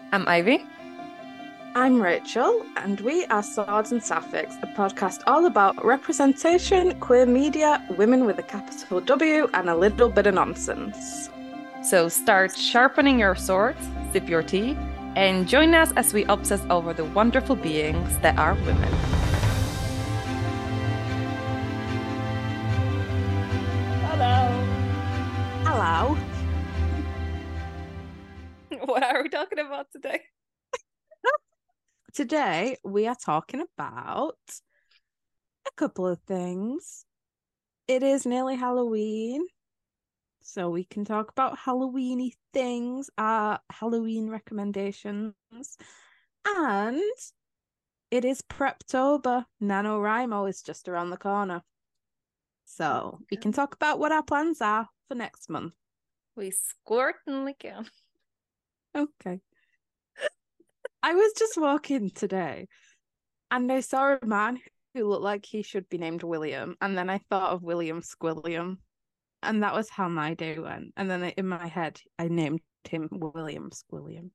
I'm Ivy. I'm Rachel, and we are Swords and Sapphics, a podcast all about representation, queer media, women with a capital W, and a little bit of nonsense. So start sharpening your swords, sip your tea, and join us as we obsess over the wonderful beings that are women. Hello. Hello. What are we talking about today? Today, we are talking about a couple of things. It is nearly Halloween, so we can talk about Halloweeny things, our Halloween recommendations, and it is Preptober. NaNoWriMo is just around the corner. So we can talk about what our plans are for next month. We certainly can. Okay. I was just walking today and I saw a man who looked like he should be named William. And then I thought of William Squilliam. And that was how my day went. And then in my head, I named him William Squilliam.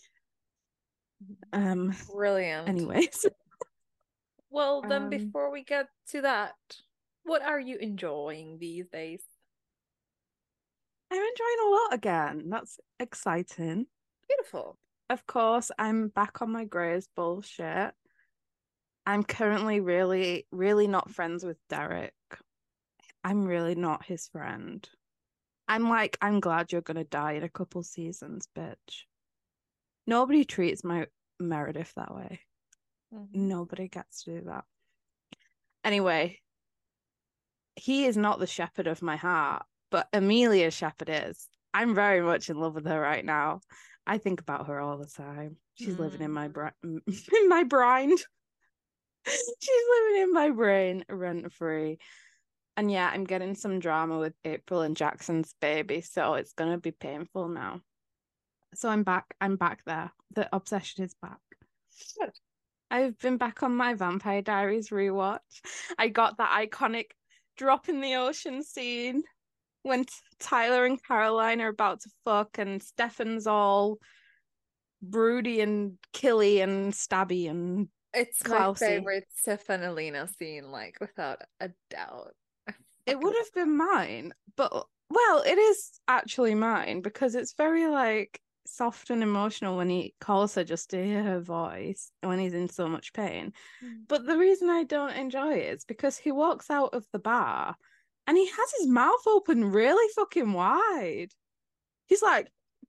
Brilliant. Anyways. Well, then before we get to that, what are you enjoying these days? I'm enjoying a lot again. That's exciting. Beautiful. Of course, I'm back on my Grey's bullshit. I'm currently really, really not friends with Derek. I'm really not his friend. I'm glad you're gonna die in a couple seasons, bitch. Nobody treats my Meredith that way. Nobody gets to do that. Anyway, he is not the shepherd of my heart, but Amelia Shepherd is. I'm very much in love with her right now. I think about her all the time. She's living in my in my brain. She's living in my brain rent free. And yeah, I'm getting some drama with April and Jackson's baby, so it's gonna be painful now. So I'm back. I'm back there. The obsession is back. Good. I've been back on my Vampire Diaries rewatch. I got that iconic drop in the ocean scene when Tyler and Caroline are about to fuck and Stefan's all broody and killy and stabby and It's my Klausy. favorite Stefan Elena scene, like without a doubt. It would have been mine, but well, it is actually mine because it's very like soft and emotional when he calls her just to hear her voice when he's in so much pain. But the reason I don't enjoy it is because he walks out of the bar and he has his mouth open really fucking wide. He's like,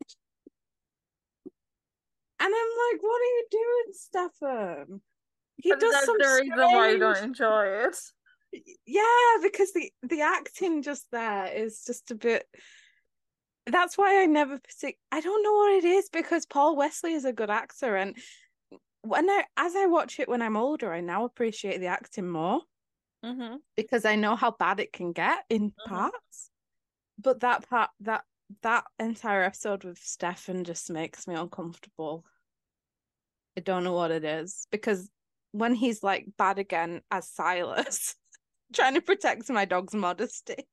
and I'm like, what are you doing, Stefan? He And does that's some the reason why you don't strange. enjoy it. Yeah, because the acting just there is just a bit. That's why I don't know what it is because Paul Wesley is a good actor, and as I watch it when I'm older, I now appreciate the acting more because I know how bad it can get in parts. But that entire episode with Stefan just makes me uncomfortable. I don't know what it is because when he's like bad again as Silas, trying to protect my dog's modesty.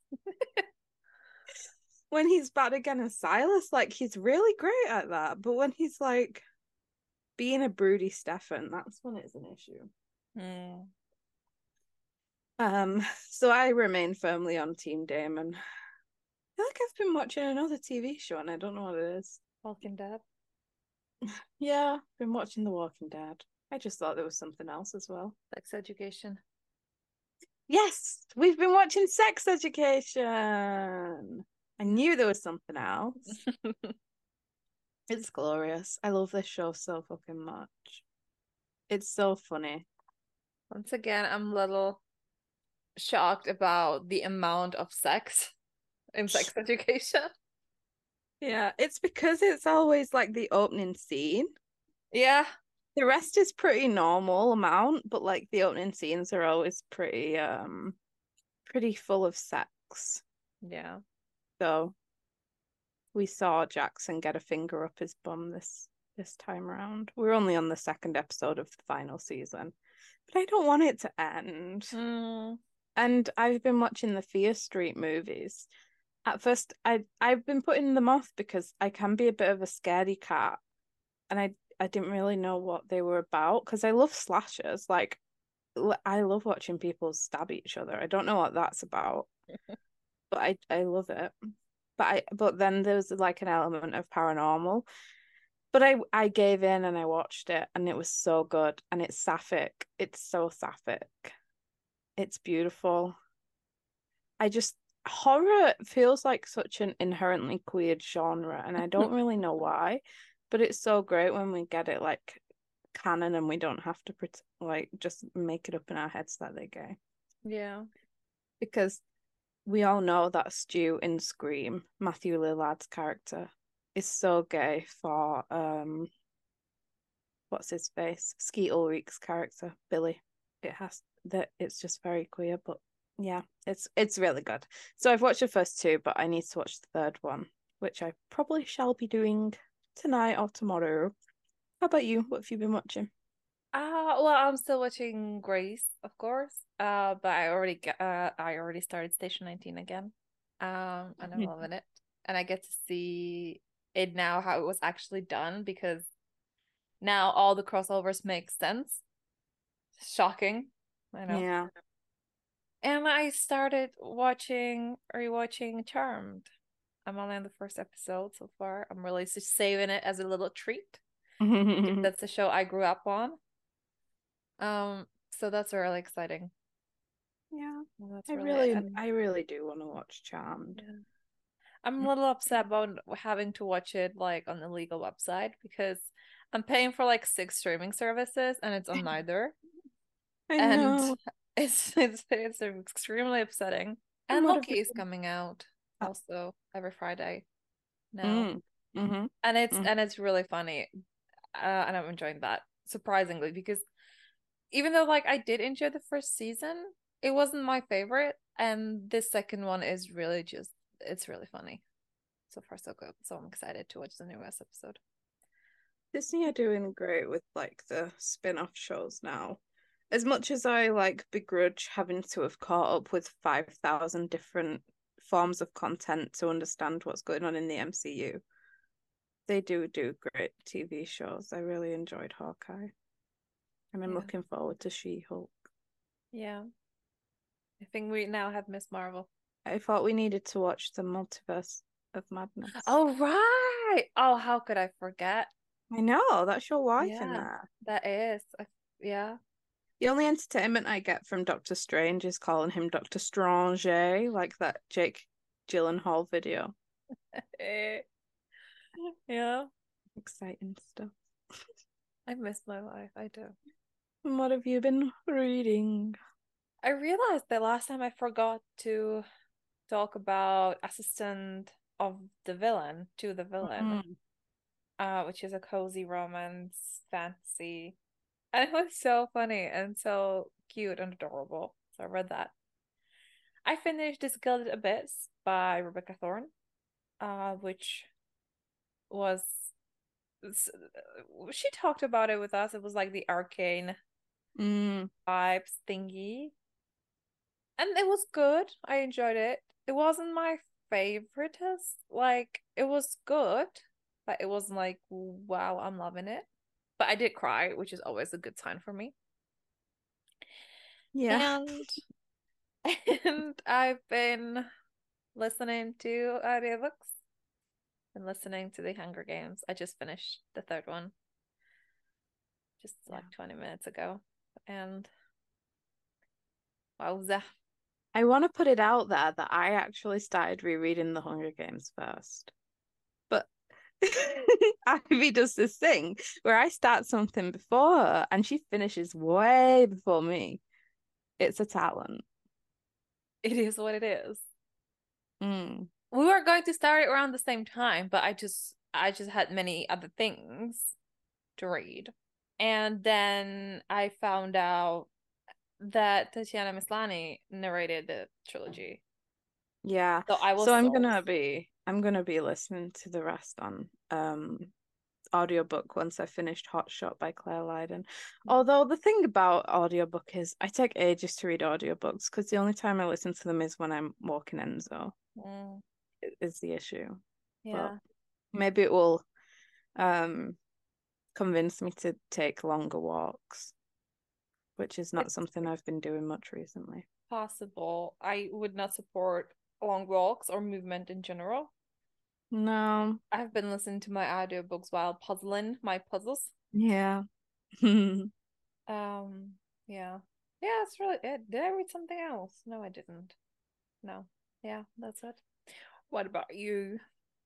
When he's bad again as Silas, like he's really great at that. But when he's like being a broody Stefan, that's when it's an issue. So I remain firmly on Team Damon. I feel like I've been watching another TV show and I don't know what it is. Walking Dead. Yeah, been watching The Walking Dead. I just thought there was something else as well. Sex Education. Yes, we've been watching Sex Education. I knew there was something else. It's glorious. I love this show so fucking much. It's so funny. Once again, I'm a little shocked about the amount of sex in Sex Education. Yeah, it's because it's always like the opening scene. Yeah. The rest is pretty normal amount, but like the opening scenes are always pretty full of sex. Yeah. So we saw Jackson get a finger up his bum this time around. We're only on the second episode of the final season, but I don't want it to end. And I've been watching the Fear Street movies. At first, I've been putting them off because I can be a bit of a scaredy cat, and I didn't really know what they were about because I love slashers. Like I love watching people stab each other. I don't know what that's about, but I love it. But then there's like an element of paranormal. But I gave in and I watched it and it was so good and it's sapphic. It's so sapphic. It's beautiful. I just horror feels like such an inherently queer genre and I don't really know why, but it's so great when we get it like canon and we don't have to like just make it up in our heads that they're gay. Yeah. Because we all know that Stu in Scream, Matthew Lillard's character, is so gay for what's his face? Skeet Ulrich's character, Billy. It's just very queer, but yeah, it's really good. So I've watched the first two, but I need to watch the third one, which I probably shall be doing tonight or tomorrow. How about you? What have you been watching? Well, I'm still watching Grace, of course. But I already started Station 19 again. And I'm loving it. And I get to see it now how it was actually done because now all the crossovers make sense. Shocking, I know. Yeah. And I started rewatching Charmed. I'm only on the first episode so far. I'm really just saving it as a little treat. That's a show I grew up on. So that's really exciting. Yeah. Well, that's really and I really do want to watch Charmed. yeah. I'm a little upset about having to watch it like on the legal website because I'm paying for like 6 streaming services and it's on neither. I And know. it's extremely upsetting. And What have Loki you is coming out also every Friday now. Mm. Mm-hmm. And Mm. it's really funny. And I'm enjoying that surprisingly because even though like I did enjoy the first season, it wasn't my favorite, and this second one is really just it's really funny. So far so good. So I'm excited to watch the newest episode. Disney are doing great with like the spin-off shows now. As much as I like begrudge having to have caught up with 5,000 different forms of content to understand what's going on in the MCU, they do great TV shows. I really enjoyed Hawkeye. And I'm Yeah. looking forward to She-Hulk. Yeah. I think we now have Miss Marvel. I thought we needed to watch the Multiverse of Madness. Oh right. Oh, how could I forget? I know, that's your wife in Yeah, there. that is. Yeah. The only entertainment I get from Doctor Strange is calling him Doctor Strange, like that Jake Gyllenhaal video. Yeah. Exciting stuff. I miss my life. I do. And what have you been reading? I realized that last time I forgot to talk about Assistant of the Villain to the Villain, which is a cozy romance fantasy. And it was so funny and so cute and adorable. So I read that. I finished This Gilded Abyss by Rebecca Thorne, which was she talked about it with us. It was like the arcane vibes thingy. And it was good. I enjoyed it. It wasn't my favoriteest. Like it was good, but it wasn't like wow, I'm loving it. But I did cry, which is always a good sign for me. Yeah. And and I've been listening to audiobooks and listening to The Hunger Games. I just finished the third one just like 20 minutes ago. And wowza. I want to put it out there that I actually started rereading The Hunger Games first. But Ivy does this thing where I start something before her and she finishes way before me. It's a talent. It is what it is. Mm. We were going to start it around the same time, but I just had many other things to read. And then I found out that Tatiana Maslany narrated the trilogy. Yeah. So I was So I'm sold. gonna be listening to the rest on audiobook once I finished Hot Shot by Claire Lydon. Although the thing about audiobook is I take ages to read audiobooks because the only time I listen to them is when I'm walking Enzo. Is the issue. Yeah. But maybe it will um convince me to take longer walks, which is not It's something I've been doing much recently. possible. I would not support long walks or movement in general. No. I've been listening to my audiobooks while puzzling my puzzles. Yeah. Um, yeah. Yeah, that's really it. Did I read something else? No, I didn't. No. Yeah, that's it. What about you?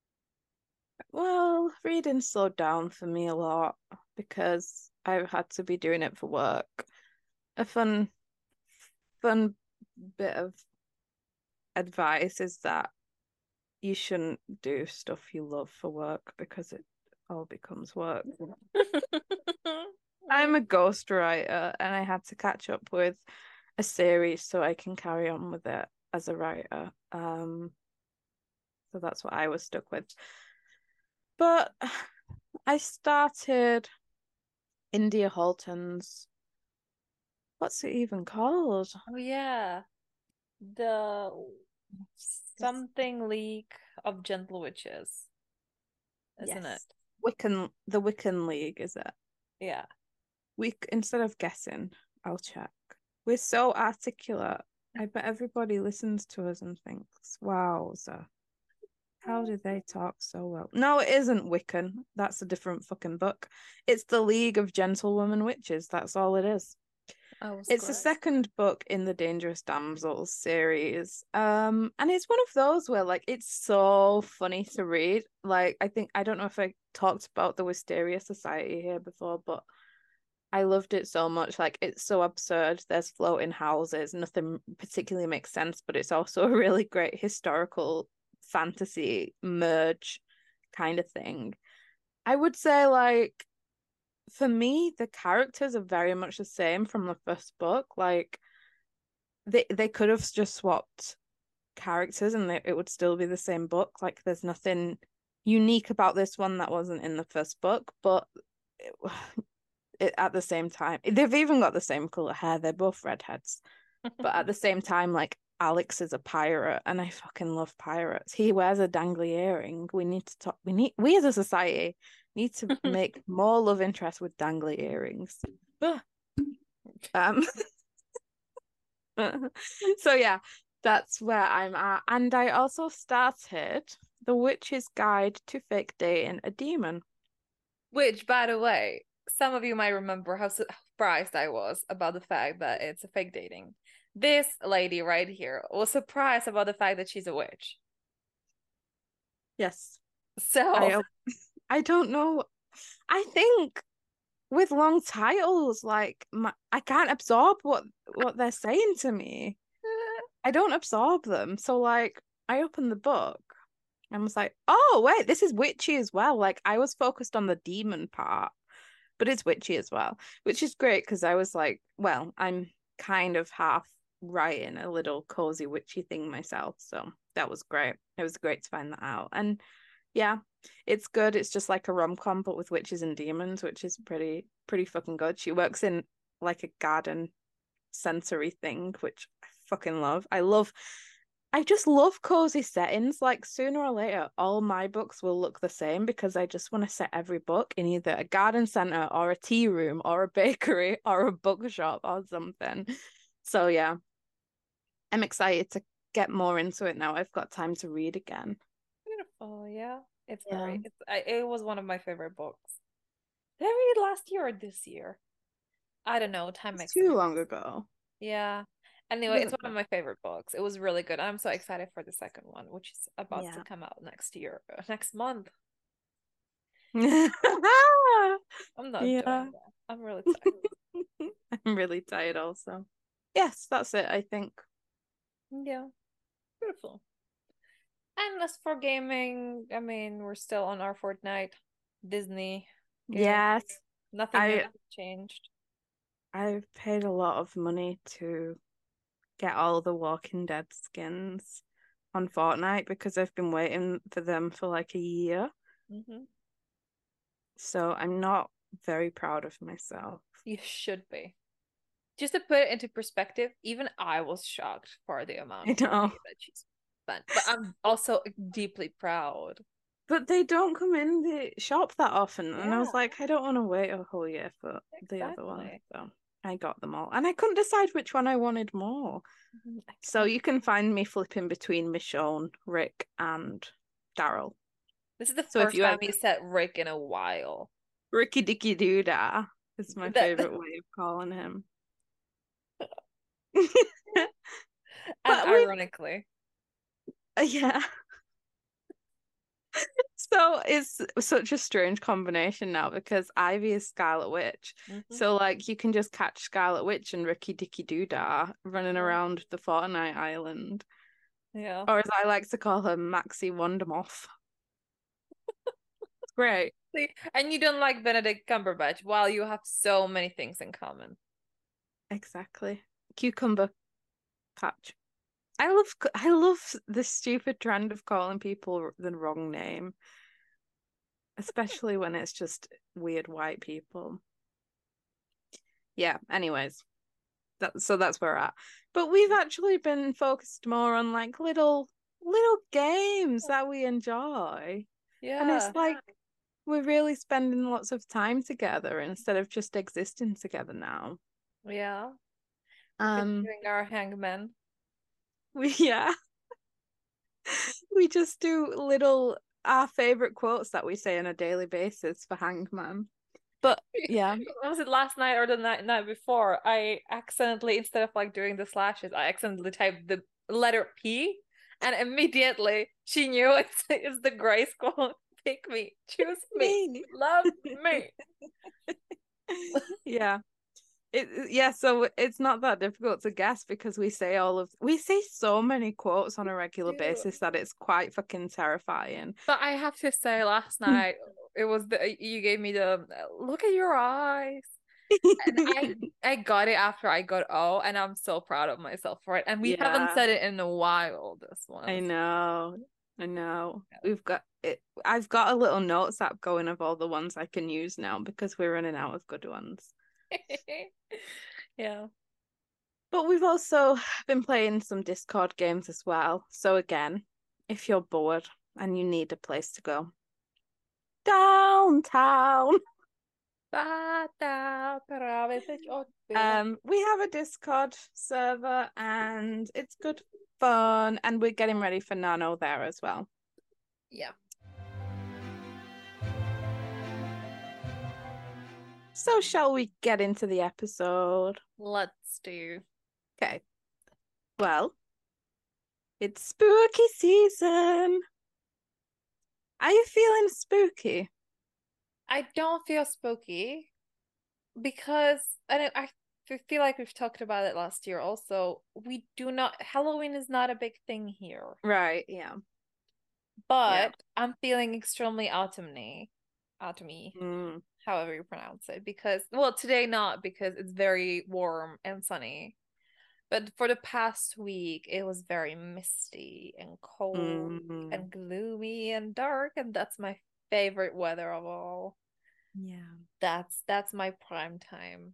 Well, reading slowed down for me a lot because I've had to be doing it for work. A fun bit of advice is that you shouldn't do stuff you love for work because it all becomes work. I'm a ghostwriter and I had to catch up with a series so I can carry on with it as a writer. So that's what I was stuck with. But I started India Halton's, what's it even called? Oh yeah. The This- something League of Gentle Witches, isn't it? Yes. The Wiccan League, is it? Yeah. Instead of guessing, I'll check. We're so articulate. I bet everybody listens to us and thinks, wow, so how do they talk so well? No, it isn't Wiccan. That's a different fucking book. It's the League of Gentlewoman Witches. That's all it is. I was It's the correct. second book in the Dangerous Damsels series. And it's one of those where like it's so funny to read. Like I don't know if I talked about the Wisteria Society here before, but I loved it so much. Like it's so absurd. There's floating houses, nothing particularly makes sense, but it's also a really great historical fantasy merge kind of thing. I would say like for me, the characters are very much the same from the first book. Like they could have just swapped characters and it would still be the same book. Like there's nothing unique about this one that wasn't in the first book, but at the same time, they've even got the same color hair. They're both redheads, but at the same time, like Alex is a pirate, and I fucking love pirates. He wears a dangly earring. We need to talk. We as a society need to make more love interest with dangly earrings. um. So yeah, that's where I'm at, and I also started The Witch's Guide to Fake Dating a Demon. Which, by the way, some of you might remember how surprised I was about the fact that it's a fake dating. This lady right here was surprised about the fact that she's a witch. Yes, So, I don't know. I think with long titles, like I can't absorb what they're saying to me. I don't absorb them. So like I opened the book and was like, oh wait, this is witchy as well. Like I was focused on the demon part, but it's witchy as well, which is great because I was like, well, I'm kind of half writing a little cozy witchy thing myself. So that was great. It was great to find that out. And yeah, it's good. It's just like a rom-com, but with witches and demons, which is pretty fucking good. She works in like a garden sensory thing, which I fucking love. I just love cozy settings. Like sooner or later, all my books will look the same because I just want to set every book in either a garden center or a tea room or a bakery or a bookshop or something. So yeah, I'm excited to get more into it now. I've got time to read again. beautiful, yeah. It's Yeah. great. It was one of my favorite books. Did I read it last year or this year? I don't know. Time It's makes a too difference. long ago. Yeah. It Anyway, it's doesn't one of my favorite books. It was really good. I'm so excited for the second one, which is about to matter. come out next year, next month. Yeah. I'm not Yeah. doing that. I'm really tired. I'm really tired also. Yes, that's it, I think. Yeah, beautiful. And as for gaming, I mean, we're still on our Fortnite Disney game. Yes. Nothing new I has changed. I've paid a lot of money to get all the Walking Dead skins on Fortnite because I've been waiting for them for like a year. Hmm. So I'm not very proud of myself. You should be. Just to put it into perspective, even I was shocked for the amount I of know. money that she spent. But I'm also deeply proud. But they don't come in the shop that often. And I was Yeah, like, I don't want to wait a whole year for the other one. exactly. So I got them all. And I couldn't decide which one I wanted more. So you can find me flipping between Michonne, Rick, and Daryl. This is the So if first you time have you said Rick in a while. Ricky Dicky Doodah is my That favorite way of calling him. and But we, ironically. yeah. So it's such a strange combination now because Ivy is Scarlet Witch. Hmm. So like you can just catch Scarlet Witch and Ricky Dicky Doodah running Yeah. around the Fortnite Island. Yeah. Or as I like to call her, Maxie Wondermoth. It's great. See, and you don't like Benedict Cumberbatch while you have so many things in common. Exactly. Cucumber patch. I love the stupid trend of calling people the wrong name, especially when it's just weird white people. Yeah, anyways. That's where we're at. But we've actually been focused more on like little games that we enjoy. And Yeah. it's like we're really spending lots of time together instead of just existing together now. Yeah. We're Um continuing our hangman. we yeah, we just do little our favorite quotes that we say on a daily basis for Hangman. But yeah. Was it last night or the night before? I accidentally, instead of like doing the slashes, I accidentally typed the letter P, and immediately she knew it's the Grace quote. Pick me, choose me, Me. love me. Yeah. So it's not that difficult to guess because we say so many quotes on a regular Yeah. basis that it's quite fucking terrifying. But I have to say, last night it was the you gave me the look at your eyes. And I got it after I got O, and I'm so proud of myself for it. And we haven't Yeah, said it in a while, this I one. know. I know. We've got it. I've got a little notes app going of all the ones I can use now because we're running out of good ones. Yeah. But we've also been playing some Discord games as well. So again, if you're bored and you need a place to go, downtown. We have a Discord server and it's good fun, and we're getting ready for Nano there as well. Yeah. So shall we get into the episode? Let's do. Okay. Well, it's spooky season. Are you feeling spooky? I don't feel spooky because I feel like we've talked about it last year also. We do not Halloween is not a big thing here. Right, yeah. But I'm feeling extremely autumny. Autumny, Mm. however you pronounce it. Because well, today not because it's very warm and sunny. But for the past week, it was very misty and cold Mm. and gloomy and dark, and that's my favorite weather of all. Yeah. That's my prime time.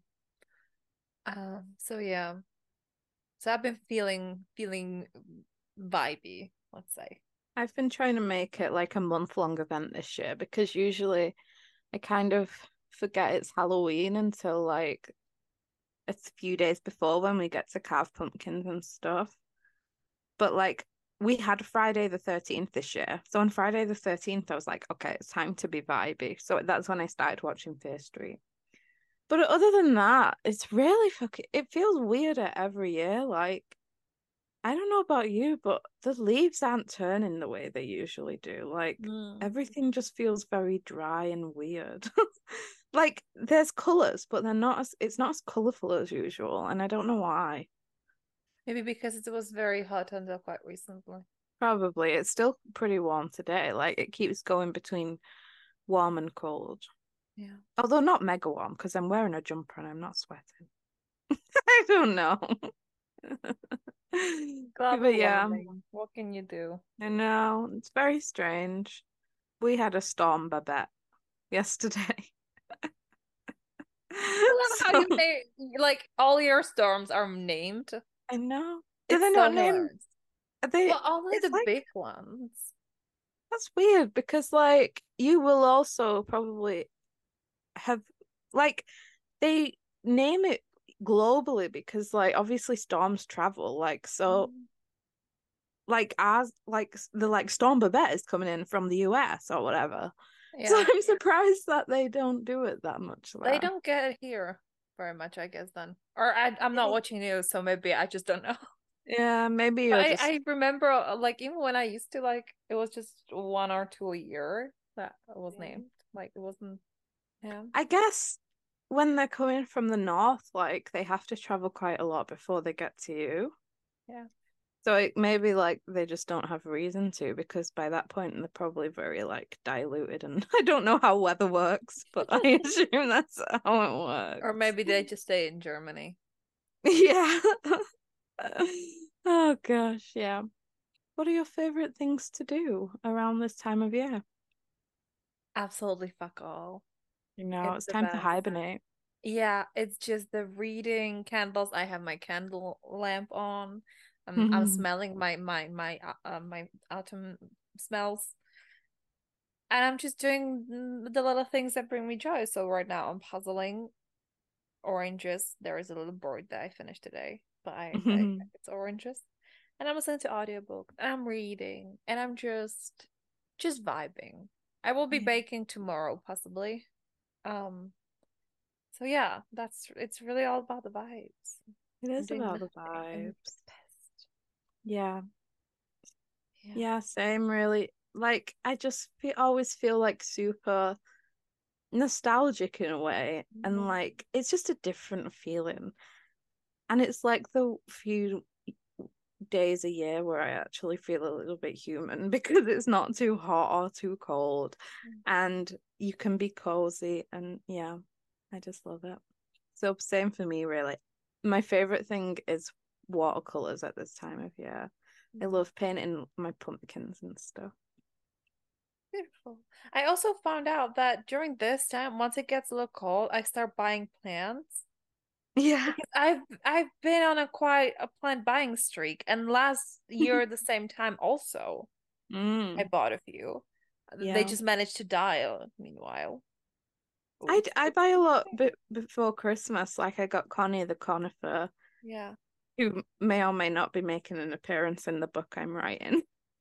So yeah. So I've been feeling vibey, let's say. I've been trying to make it like a month-long event this year because usually I kind of forget it's Halloween until like a few days before when we get to carve pumpkins and stuff. But like we had Friday the 13th this year. So on Friday the 13th, I was like, okay, it's time to be vibey. So that's when I started watching Fear Street. But other than that, it's really fucking, it feels weirder every year. Like, I don't know about you, but the leaves aren't turning the way they usually do. Like, Mm. everything just feels very dry and weird. Like, there's colors, but it's not as colorful as usual. And I don't know why. Maybe because it was very hot until quite recently. Probably. It's still pretty warm today. Like, it keeps going between warm and cold. Yeah. Although not mega warm because I'm wearing a jumper and I'm not sweating. I don't know. Global But yeah, warming. What can you do? I know. It's very strange. We had a storm, Babette, yesterday. I love how So you name like all your storms are named. I know. Do It's they so not name? hilarious. Are they? Well, only It's the like big ones. That's weird because like you will also probably have like they name it globally because like obviously storms travel like so Mm. like as like the like Storm Babette is coming in from the US or whatever. So Yeah. I'm surprised that they don't do it that much They there. don't get it here very much, I guess, then. Or I'm not watching news, so maybe I just don't know. Yeah, maybe But you're I just remember like even when I used to like it was just one or two a year that was named. Like it wasn't yeah. I guess when they're coming from the north, like they have to travel quite a lot before they get to you. Yeah. So it maybe like they just don't have reason to because by that point they're probably very like diluted and I don't know how weather works, but I assume that's how it Or works. maybe they just stay in Germany. Yeah. Oh gosh, yeah. What are your favorite things to do around this time of year? Absolutely fuck all. You know, It's it's the time to best. hibernate. Yeah, it's just the reading candles. I have my candle lamp on. I'm smelling my autumn smells, and I'm just doing the little things that bring me joy. So right now I'm puzzling oranges. There is a little board that I finished today, but I think it's oranges. And I'm listening to audiobook. And I'm reading, and I'm just vibing. I will be Yeah, baking tomorrow, possibly. Um, so yeah, it's really all about the vibes. it I'm is doing about the nothing and it's vibes. the best. Yeah. Yeah. Yeah, same really. Like I just always feel like super nostalgic in a way and Mhm. like it's just a different feeling. And it's like the few days a year where I actually feel a little bit human because it's not too hot or too cold and you can be cozy and yeah, I just love it. So same for me really. My favorite thing is watercolors at this time of year. I Mhm. love painting my pumpkins and stuff. Beautiful. I also found out that during this time, once it gets a little cold, I start buying plants Yeah. because I've been on a quite a plant buying streak, and last year at the same time also I Mm, bought a few. They yeah. just managed to die meanwhile. I, It's I it's buy a it's lot okay. before Christmas. Like I got Connie the conifer, Yeah. who may or may not be making an appearance in the book I'm writing.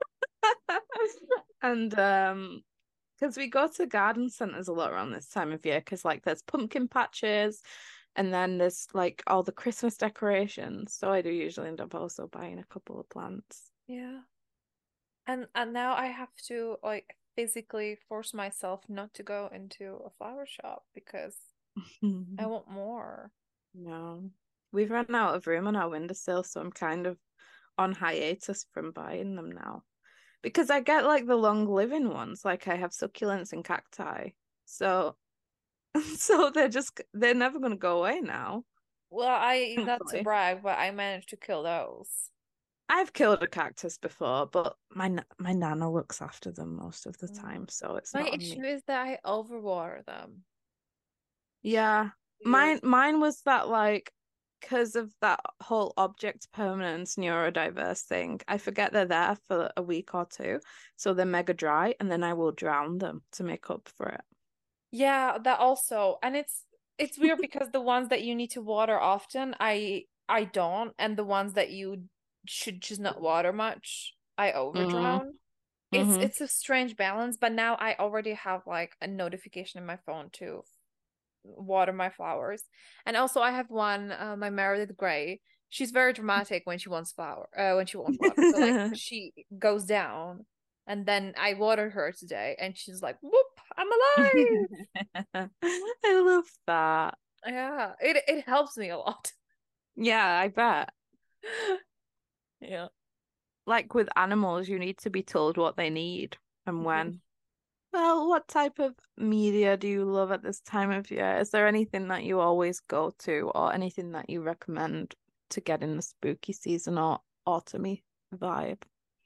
And because we go to garden centers a lot around this time of year, because like there's pumpkin patches, and then there's like all the Christmas decorations. So I do usually end up also buying a couple of plants. Yeah. And now I have to like physically force myself not to go into a flower shop because I want more. No, we've run out of room on our windowsill, so I'm kind of on hiatus from buying them now. Because I get like the long living ones, like I have succulents and cacti. So so they're never gonna go away now, Well, I not to thankfully. brag, but I managed to kill those. I've killed a cactus before, but my nana looks after them most of the Mm. time, so it's My not on issue me. is that I overwater them. Yeah. Weird. Mine was that like because of that whole object permanence neurodiverse thing, I forget they're there for a week or two, so they're mega dry, and then I will drown them to make up for it. Yeah, that also. And it's weird because the ones that you need to water often, I don't, and the ones that you should just not water much, I Mm, overdrown. mm-hmm. It's a strange balance, but now I already have like a notification in my phone to water my flowers. And also I have one, my Meredith Grey. She's very dramatic when she wants when she wants water. So like she goes down and then I watered her today and she's like, whoop, I'm alive. I love that. Yeah, it helps me a lot. Yeah, I bet. Yeah. Like with animals, you need to be told what they need and when. Well, what type of media do you love at this time of year? Is there anything that you always go to or anything that you recommend to get in the spooky season or autumny vibe?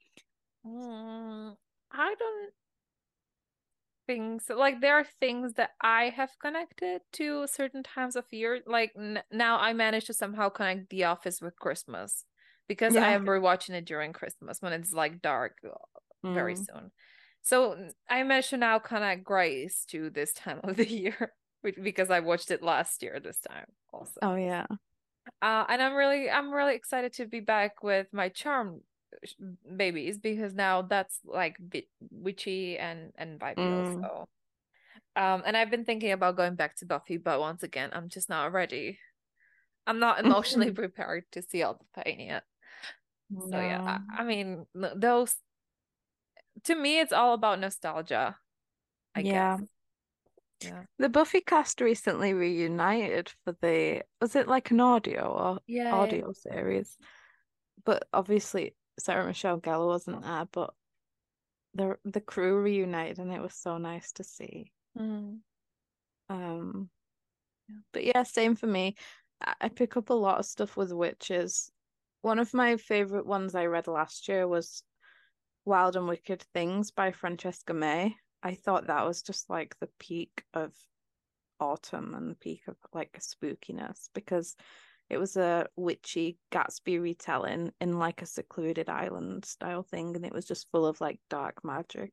I don't think so. Like there are things that I have connected to certain times of year. Like now I managed to somehow connect The Office with Christmas because I Yeah. am rewatching it during Christmas when it's like dark very Mm. soon. So I mentioned now kind of grace to this time of the year because I watched it last year this time also. Oh yeah. And I'm really excited to be back with my charm babies because now that's like witchy and vibey also. And I've been thinking about going back to Buffy, but once again, I'm just not ready. I'm not emotionally prepared to see all the pain yet. So yeah, No. I mean, those to me, it's all about nostalgia, I guess. Yeah. Yeah. The Buffy cast recently reunited for was it like an audio or Yeah. audio series? But obviously Sarah Michelle Gellar wasn't there, but the crew reunited and it was so nice to see. Mm. Um, but yeah, same for me. I pick up a lot of stuff with witches. One of my favorite ones I read last year was Wild and Wicked Things by Francesca May. I thought that was just like the peak of autumn and the peak of like spookiness because it was a witchy Gatsby retelling in like a secluded island style thing, and it was just full of like dark magic,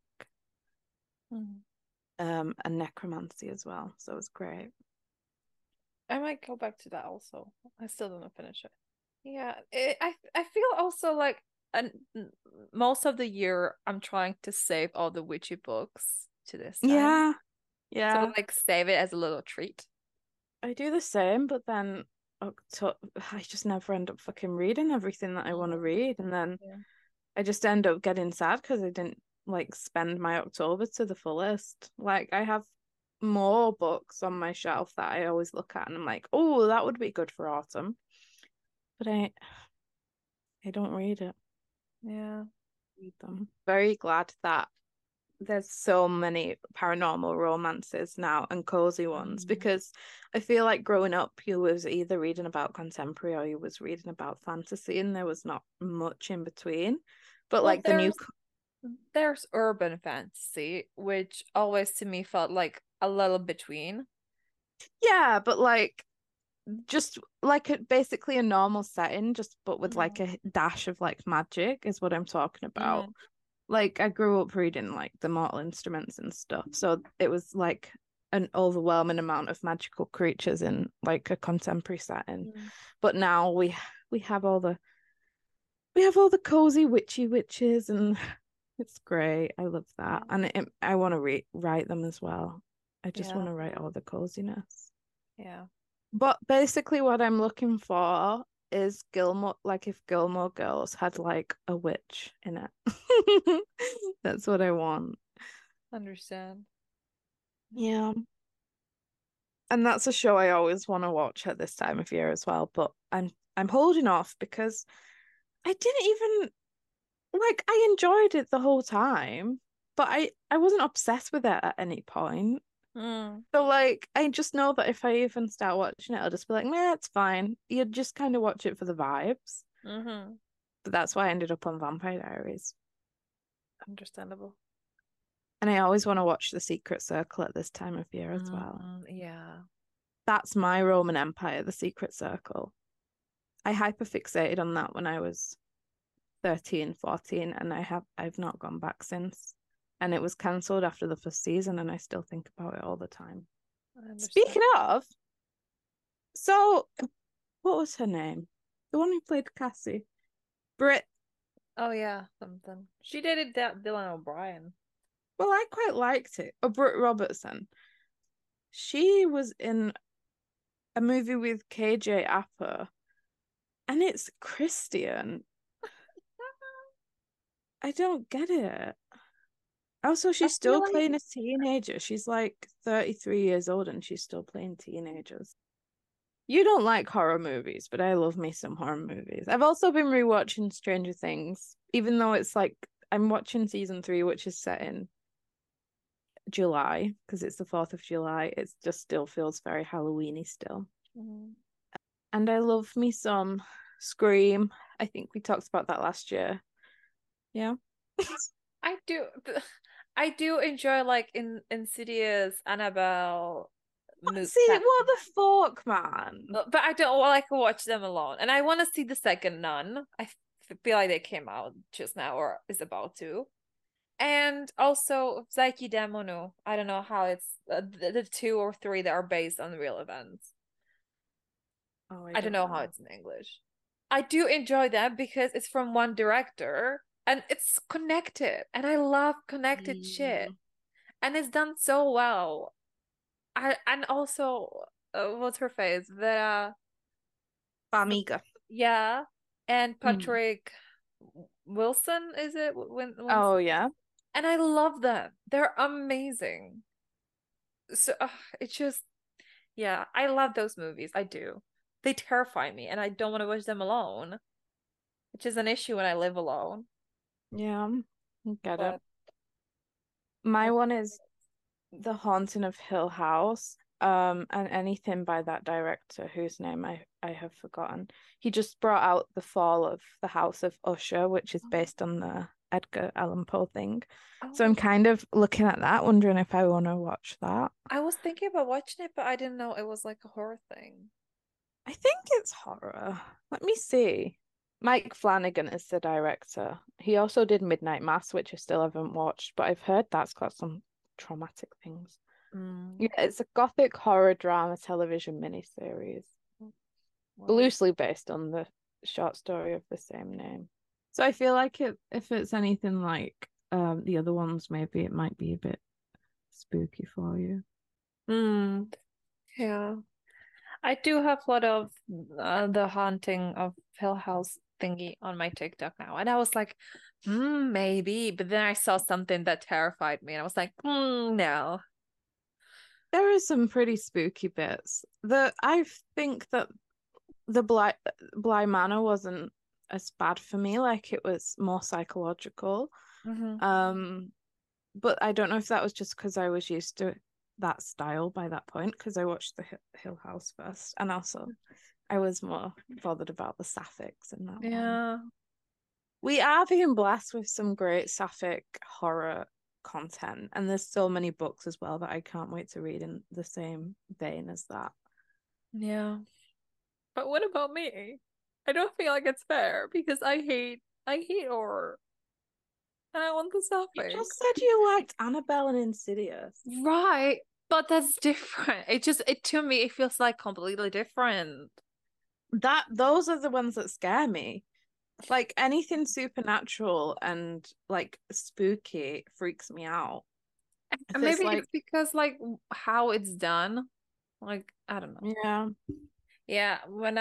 and necromancy as well. So it was great. I might go back to that also. I still don't finish it. Yeah, I feel also like and most of the year I'm trying to save all the witchy books to this time. Yeah, So yeah. like save it as a little treat. I do the same, but then I just never end up fucking reading everything that I want to read, and then Yeah. I just end up getting sad because I didn't like spend my October to the fullest. Like I have more books on my shelf that I always look at and I'm like, oh, that would be good for autumn. But I don't read it. Yeah. Read them. Very glad that there's so many paranormal romances now and cozy ones because I feel like growing up you was either reading about contemporary or you was reading about fantasy and there was not much in between. But Well, like the new there's urban fantasy, which always to me felt like a little between. yeah, but like just like basically a normal setting, just but with like a dash of like magic is what I'm talking about. Like I grew up reading like the Mortal Instruments and stuff, so it was like an overwhelming amount of magical creatures in like a contemporary setting. But now we have all the we have all the cozy witchy witches and it's great. I love that. And I want to write them as well. I just want Yeah. to write all the coziness. Yeah. But basically, what I'm looking for is Gilmore, like if Gilmore Girls had like a witch in it. That's what I want. Understand. Yeah. And that's a show I always want to watch at this time of year as well. But I'm holding off because I didn't even like I enjoyed it the whole time, but I wasn't obsessed with it at any point. So like I just know that if I even start watching it, I'll just be like, nah, it's fine. You just kind of watch it for the vibes. But that's why I ended up on Vampire Diaries. Understandable. And I always want to watch The Secret Circle at this time of year as well. Yeah. That's my Roman Empire, The Secret Circle. I hyperfixated on that when I was 13, 14, and I've not gone back since. And it was cancelled after the first season, and I still think about it all the time. Speaking of, so what was her name? The one who played Cassie. Britt. Oh yeah, something. She dated that Dylan O'Brien. Well, I quite liked it. Oh, Britt Robertson. She was in a movie with KJ Apa, and it's Christian. I don't get it. Also, she's still playing a teenager. She's like 33 years old and she's still playing teenagers. You don't like horror movies, but I love me some horror movies. I've also been rewatching Stranger Things, even though it's like I'm watching season 3, which is set in July because it's the 4th of July. It just still feels very Halloweeny still. And I love me some Scream. I think we talked about that last year. Yeah. I do enjoy like in Insidious, Annabelle, See, what the fuck, man? but I don't like to watch them alone. And I want to see the second Nun. I feel like they came out just now or is about to. And also Psyche Demonu. I don't know how it's the two or three that are based on real events. Oh, I I don't don't know how know. it's in English. I do enjoy them because it's from one director and it's connected. And I love connected shit. Mm. And it's done so well. I and also what's her face? Vera. Farmiga. Yeah. And Mm. Patrick Wilson, is it? When Oh yeah. and I love them. They're amazing. So it's just yeah, I love those movies. I do. They terrify me and I don't want to watch them alone, which is an issue when I live alone. Yeah, get it. But My I one is The Haunting of Hill House. And anything by that director whose name I have forgotten. He just brought out The Fall of the House of Usher, which is based on the Edgar Allan Poe thing. So I'm oh, kind of looking at that, wondering if I want to watch that. I was thinking about watching it, but I didn't know it was like a horror thing. I think it's horror. Let me see. Mike Flanagan is the director. He also did Midnight Mass, which I still haven't watched, but I've heard that's got some traumatic things. Mm. Yeah, it's a gothic horror drama television miniseries, Well, loosely based on the short story of the same name. So I feel like if it's anything like the other ones, maybe it might be a bit spooky for you. yeah. I do have a lot of the haunting of Hill House thingy on my TikTok now. And I was like, maybe. But then I saw something that terrified me. And I was like, no. There are some pretty spooky bits. I think that the Bly Manor wasn't as bad for me. Like it was more psychological. Hmm. Um, but I don't know if that was just because I was used to that style by that point, because I watched the Hill House first, and also I was more bothered about the sapphics in that one. Yeah. We are being blessed with some great sapphic horror content, and there's so many books as well that I can't wait to read in the same vein as that. Yeah. But what about me? I don't feel like it's fair because I hate horror. And I want the You just suffix. said you liked Annabelle and Insidious. Right. But that's different. It to me it feels like completely different. Those are the ones that scare me. Like anything supernatural and like spooky freaks me out. If And it's maybe like, it's because like how it's done. Like I don't know. yeah, Yeah,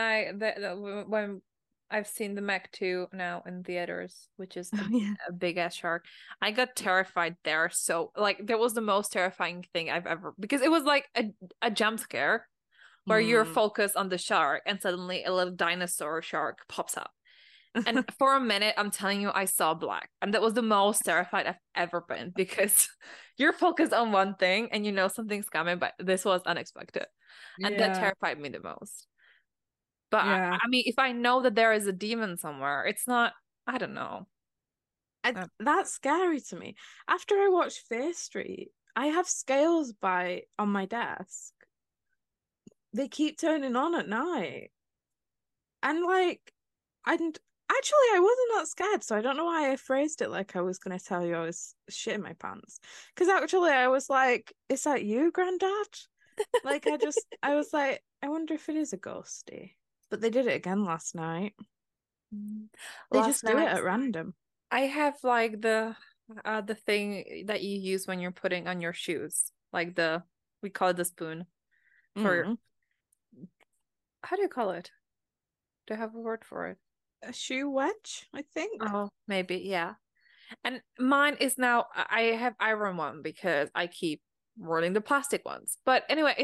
when I've seen the Mech 2 now in theaters, which is oh, yeah. a big ass shark, I got terrified there. So like that was the most terrifying thing I've ever because it was like a jump scare where you're Mm. focused on the shark and suddenly a little dinosaur shark pops up. And for a minute, I'm telling you, I saw black. And that was the most terrified I've ever been because you're focused on one thing and you know something's coming, but this was unexpected. And that Yeah, terrified me the most. But yeah. I mean, if I know that there is a demon somewhere, it's not, I don't know. That's scary to me. After I watched Fear Street, I have scales by on my desk. They keep turning on at night. And like, and actually, I wasn't that scared, so I don't know why I phrased it like I was going to tell you I was shitting my pants. Because actually, I was like, "Is that you, Granddad?" Like, I was like, I wonder if it is a ghosty. But they did it again last night. They Last just do it night, at random. I have like the thing that you use when you're putting on your shoes, like the we call it the spoon for Mm. how do you call it? Do I have a word for it? A shoe wedge, I think. Oh, maybe, yeah. And mine is now I have iron one because I keep rolling the plastic ones. But anyway,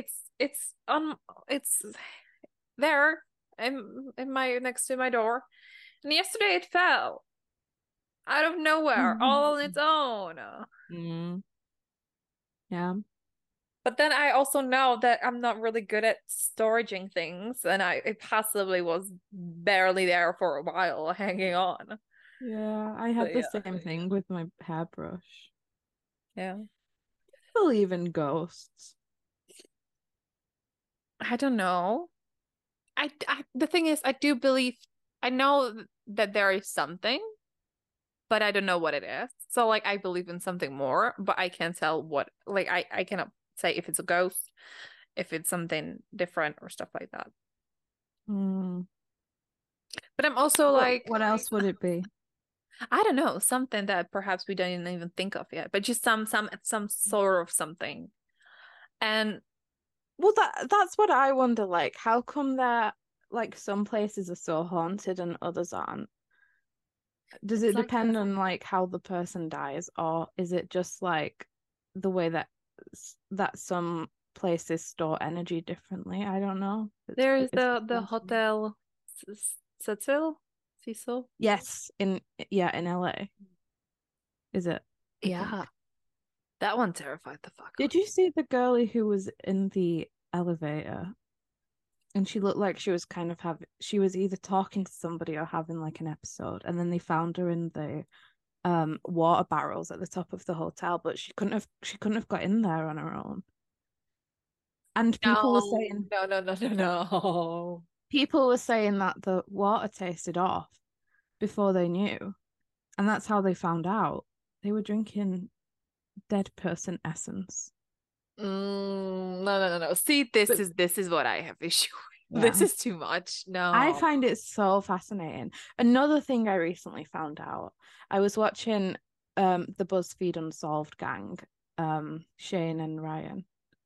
it's there in my next to my door. And yesterday it fell out of nowhere, all on its own. Mm. Yeah. But then I also know that I'm not really good at storaging things, and it possibly was barely there for a while, hanging on. Yeah, I So have the yeah, same thing with my hairbrush. yeah. Believe in ghosts. I don't know. The thing is, I do believe I know that there is something, but I don't know what it is. So like I believe in something more, but I can't tell what. Like I cannot say if it's a ghost, if it's something different or stuff like that. Mm. But I'm also like, What else would it be? I don't know, something that perhaps we don't even think of yet, but just some sort of something. And Well, that's what I wonder. Like, how come that like some places are so haunted and others aren't? Does it it's like depend on like how the person dies, or is it just like the way that some places store energy differently? I don't know. there is It's the hotel Cecil, Cecil. yes, in LA. Is it? I Yeah, think. that one terrified the fuck out Did you see the girlie who was in the elevator? And she looked like she was kind of she was either talking to somebody or having like an episode. And then they found her in the water barrels at the top of the hotel, but she couldn't have got in there on her own. And No, no, no, no, no, no. people were saying that the water tasted off before they knew. And that's how they found out. They were drinking dead person essence. No, no, no, no. See, this But is what I have issue with. This yeah. is too much. I No. find it so fascinating. Another thing I recently found out, I was watching the BuzzFeed Unsolved gang, Shane and Ryan,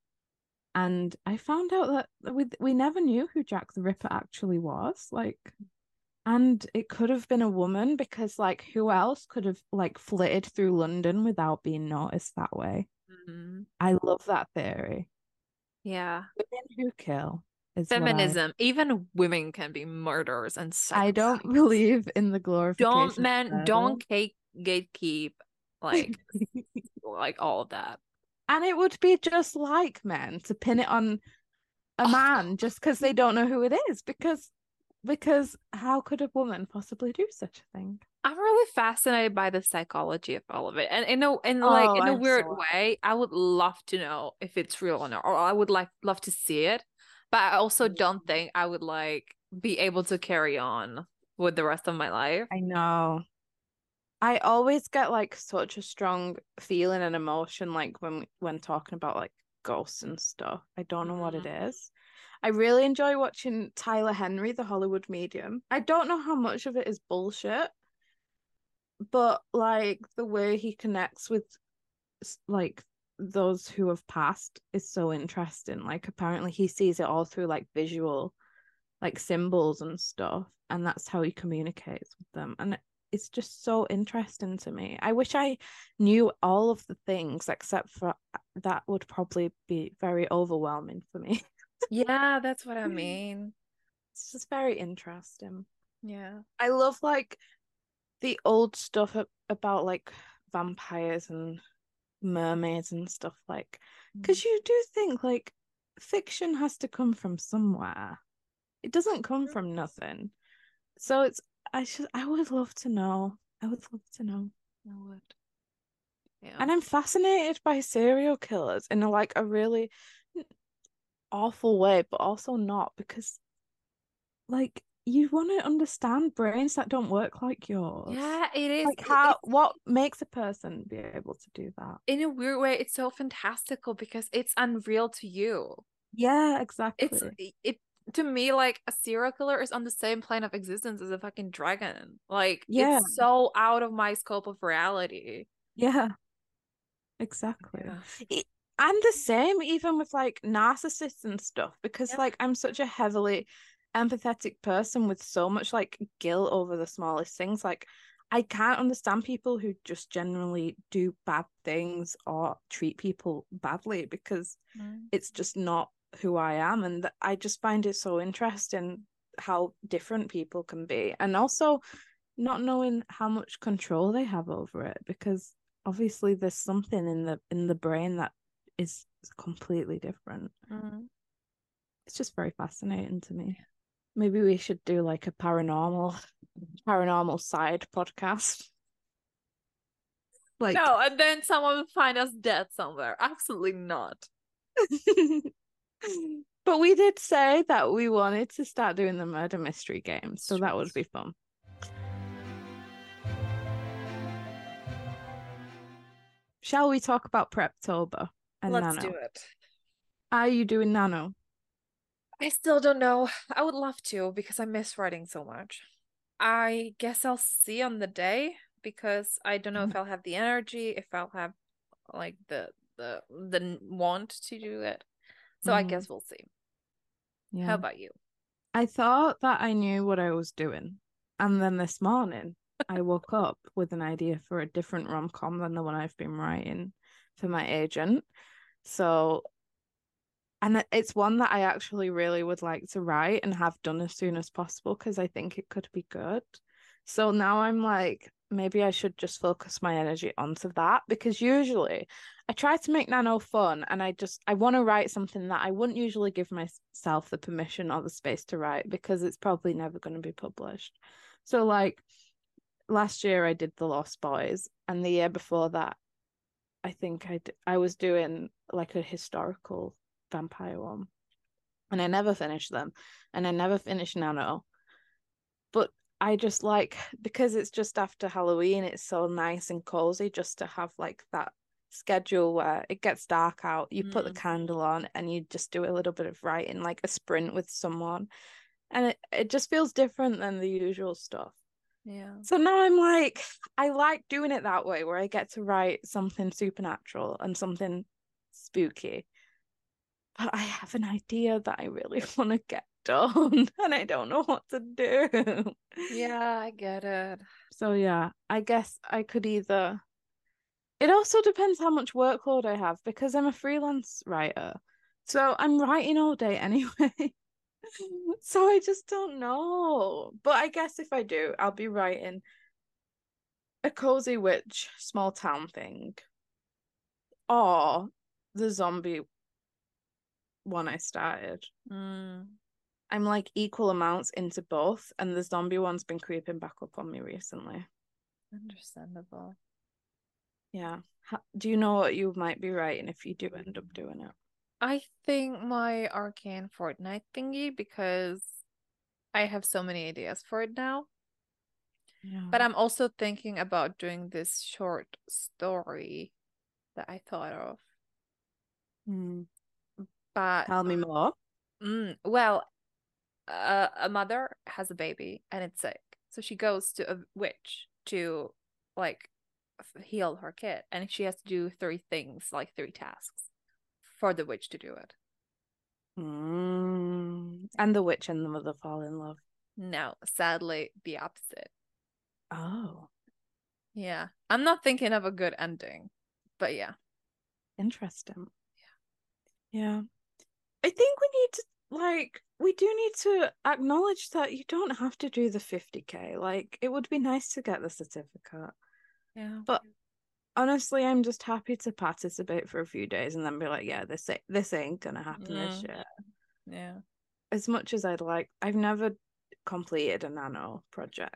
and I found out that we never knew who Jack the Ripper actually was. Like, and it could have been a woman because like who else could have like flitted through London without being noticed that way? Mhm. I love that theory. Yeah. Women who kill is what Feminism. Even women can be murderers and I don't psychopaths. believe in the Don't, glorification of man, murder. don't gatekeep like all of that. And it would be just like men to pin it on a Oh, man just because they don't know who it is. Because how could a woman possibly do such a thing? I'm really fascinated by the psychology of all of it. And Oh, in a I'm weird so way, I would love to know if it's real or not, or I would love to see it. But I also don't think I would like be able to carry on with the rest of my life. I know. I always get like such a strong feeling and emotion like when talking about like ghosts and stuff. I don't know what it Mhm. is. I really enjoy watching Tyler Henry, the Hollywood Medium. I don't know how much of it is bullshit, but like the way he connects with like those who have passed is so interesting. Like apparently he sees it all through like visual like symbols and stuff, and that's how he communicates with them. And it's just so interesting to me. I wish I knew all of the things, except for that would probably be very overwhelming for me. Yeah, that's what I mean. It's just very interesting. Yeah. I love like the old stuff about like vampires and mermaids and stuff like Mm. because you do think like fiction has to come from somewhere. It doesn't come from nothing. So I would love to know. I would love to know. I would. Yeah. And I'm fascinated by serial killers in like a really awful way, but also not because like you want to understand brains that don't work like yours. Yeah, it is. Like how It's what makes a person be able to do that? in a weird way, it's so fantastical because it's unreal to you. Yeah, It's exactly. it to me like a serial killer is on the same plane of existence as a fucking dragon. Like Yeah, it's so out of my scope of reality. yeah, exactly. Yeah. I'm the same even with like narcissists and stuff because Yeah. like I'm such a heavily empathetic person with so much like guilt over the smallest things. Like I can't understand people who just generally do bad things or treat people badly because Mm. it's just not who I am. And I just find it so interesting how different people can be. And also not knowing how much control they have over it because obviously there's something in the brain that is completely different. Mm. It's just very fascinating to me. Maybe we should do like a paranormal side podcast. Like No, and then someone will find us dead somewhere. Absolutely not. but we did say that we wanted to start doing the murder mystery game, so that would Streets. be fun. Shall we talk about Preptober and Let's do Nano? it. Are you doing Nano? I still don't know. I would love to because I miss writing so much. I guess I'll see on the day because I don't know if I'll have the energy, if I'll have like the want to do it. So I guess we'll see. How Yeah. about you? I thought that I knew what I was doing. And then this morning, I woke up with an idea for a different rom-com than the one I've been writing for my agent. So, and it's one that I actually really would like to write and have done as soon as possible because I think it could be good. So now I'm like, maybe I should just focus my energy onto that because usually I try to make Nano fun and I want to write something that I wouldn't usually give myself the permission or the space to write because it's probably never going to be published. So like last year I did The Lost Boys and the year before that I think I was doing like a historical vampire one and I never finished them and I never finished Nano. But I just like because it's just after Halloween, it's so nice and cozy just to have like that schedule where it gets dark out, you put the candle on and you just do a little bit of writing, like a sprint with someone. And it just feels different than the usual stuff. Yeah. So now I'm like, I like doing it that way where I get to write something supernatural and something spooky. But I have an idea that I really want to get done and I don't know what to do. Yeah, I get it. So yeah, I guess I could either it also depends how much workload I have because I'm a freelance writer. So I'm writing all day anyway. So I just don't know. But I guess if I do, I'll be writing a cozy witch small town thing or the zombie one I started. I'm like equal amounts into both, and the zombie one's been creeping back up on me recently. Understandable. Yeah. Do you know what you might be writing if you do end up doing it? I think my arcane Fortnite thingy because I have so many ideas for it now. Yeah. But I'm also thinking about doing this short story that I thought of. But Tell me more. well, a mother has a baby and it's sick. So she goes to a witch to like heal her kid and she has to do three things, like three tasks for the witch to do it. And the witch and the mother fall in love. No, sadly, the opposite. Oh, Yeah. I'm not thinking of a good ending, but yeah. interesting. Yeah. I think we need to we do need to acknowledge that you don't have to do the 50K. Like it would be nice to get the certificate. Yeah. But honestly, I'm just happy to participate for a few days and then be like, yeah, this ain't gonna happen this year. Yeah. As much as I'd like, I've never completed a Nano project.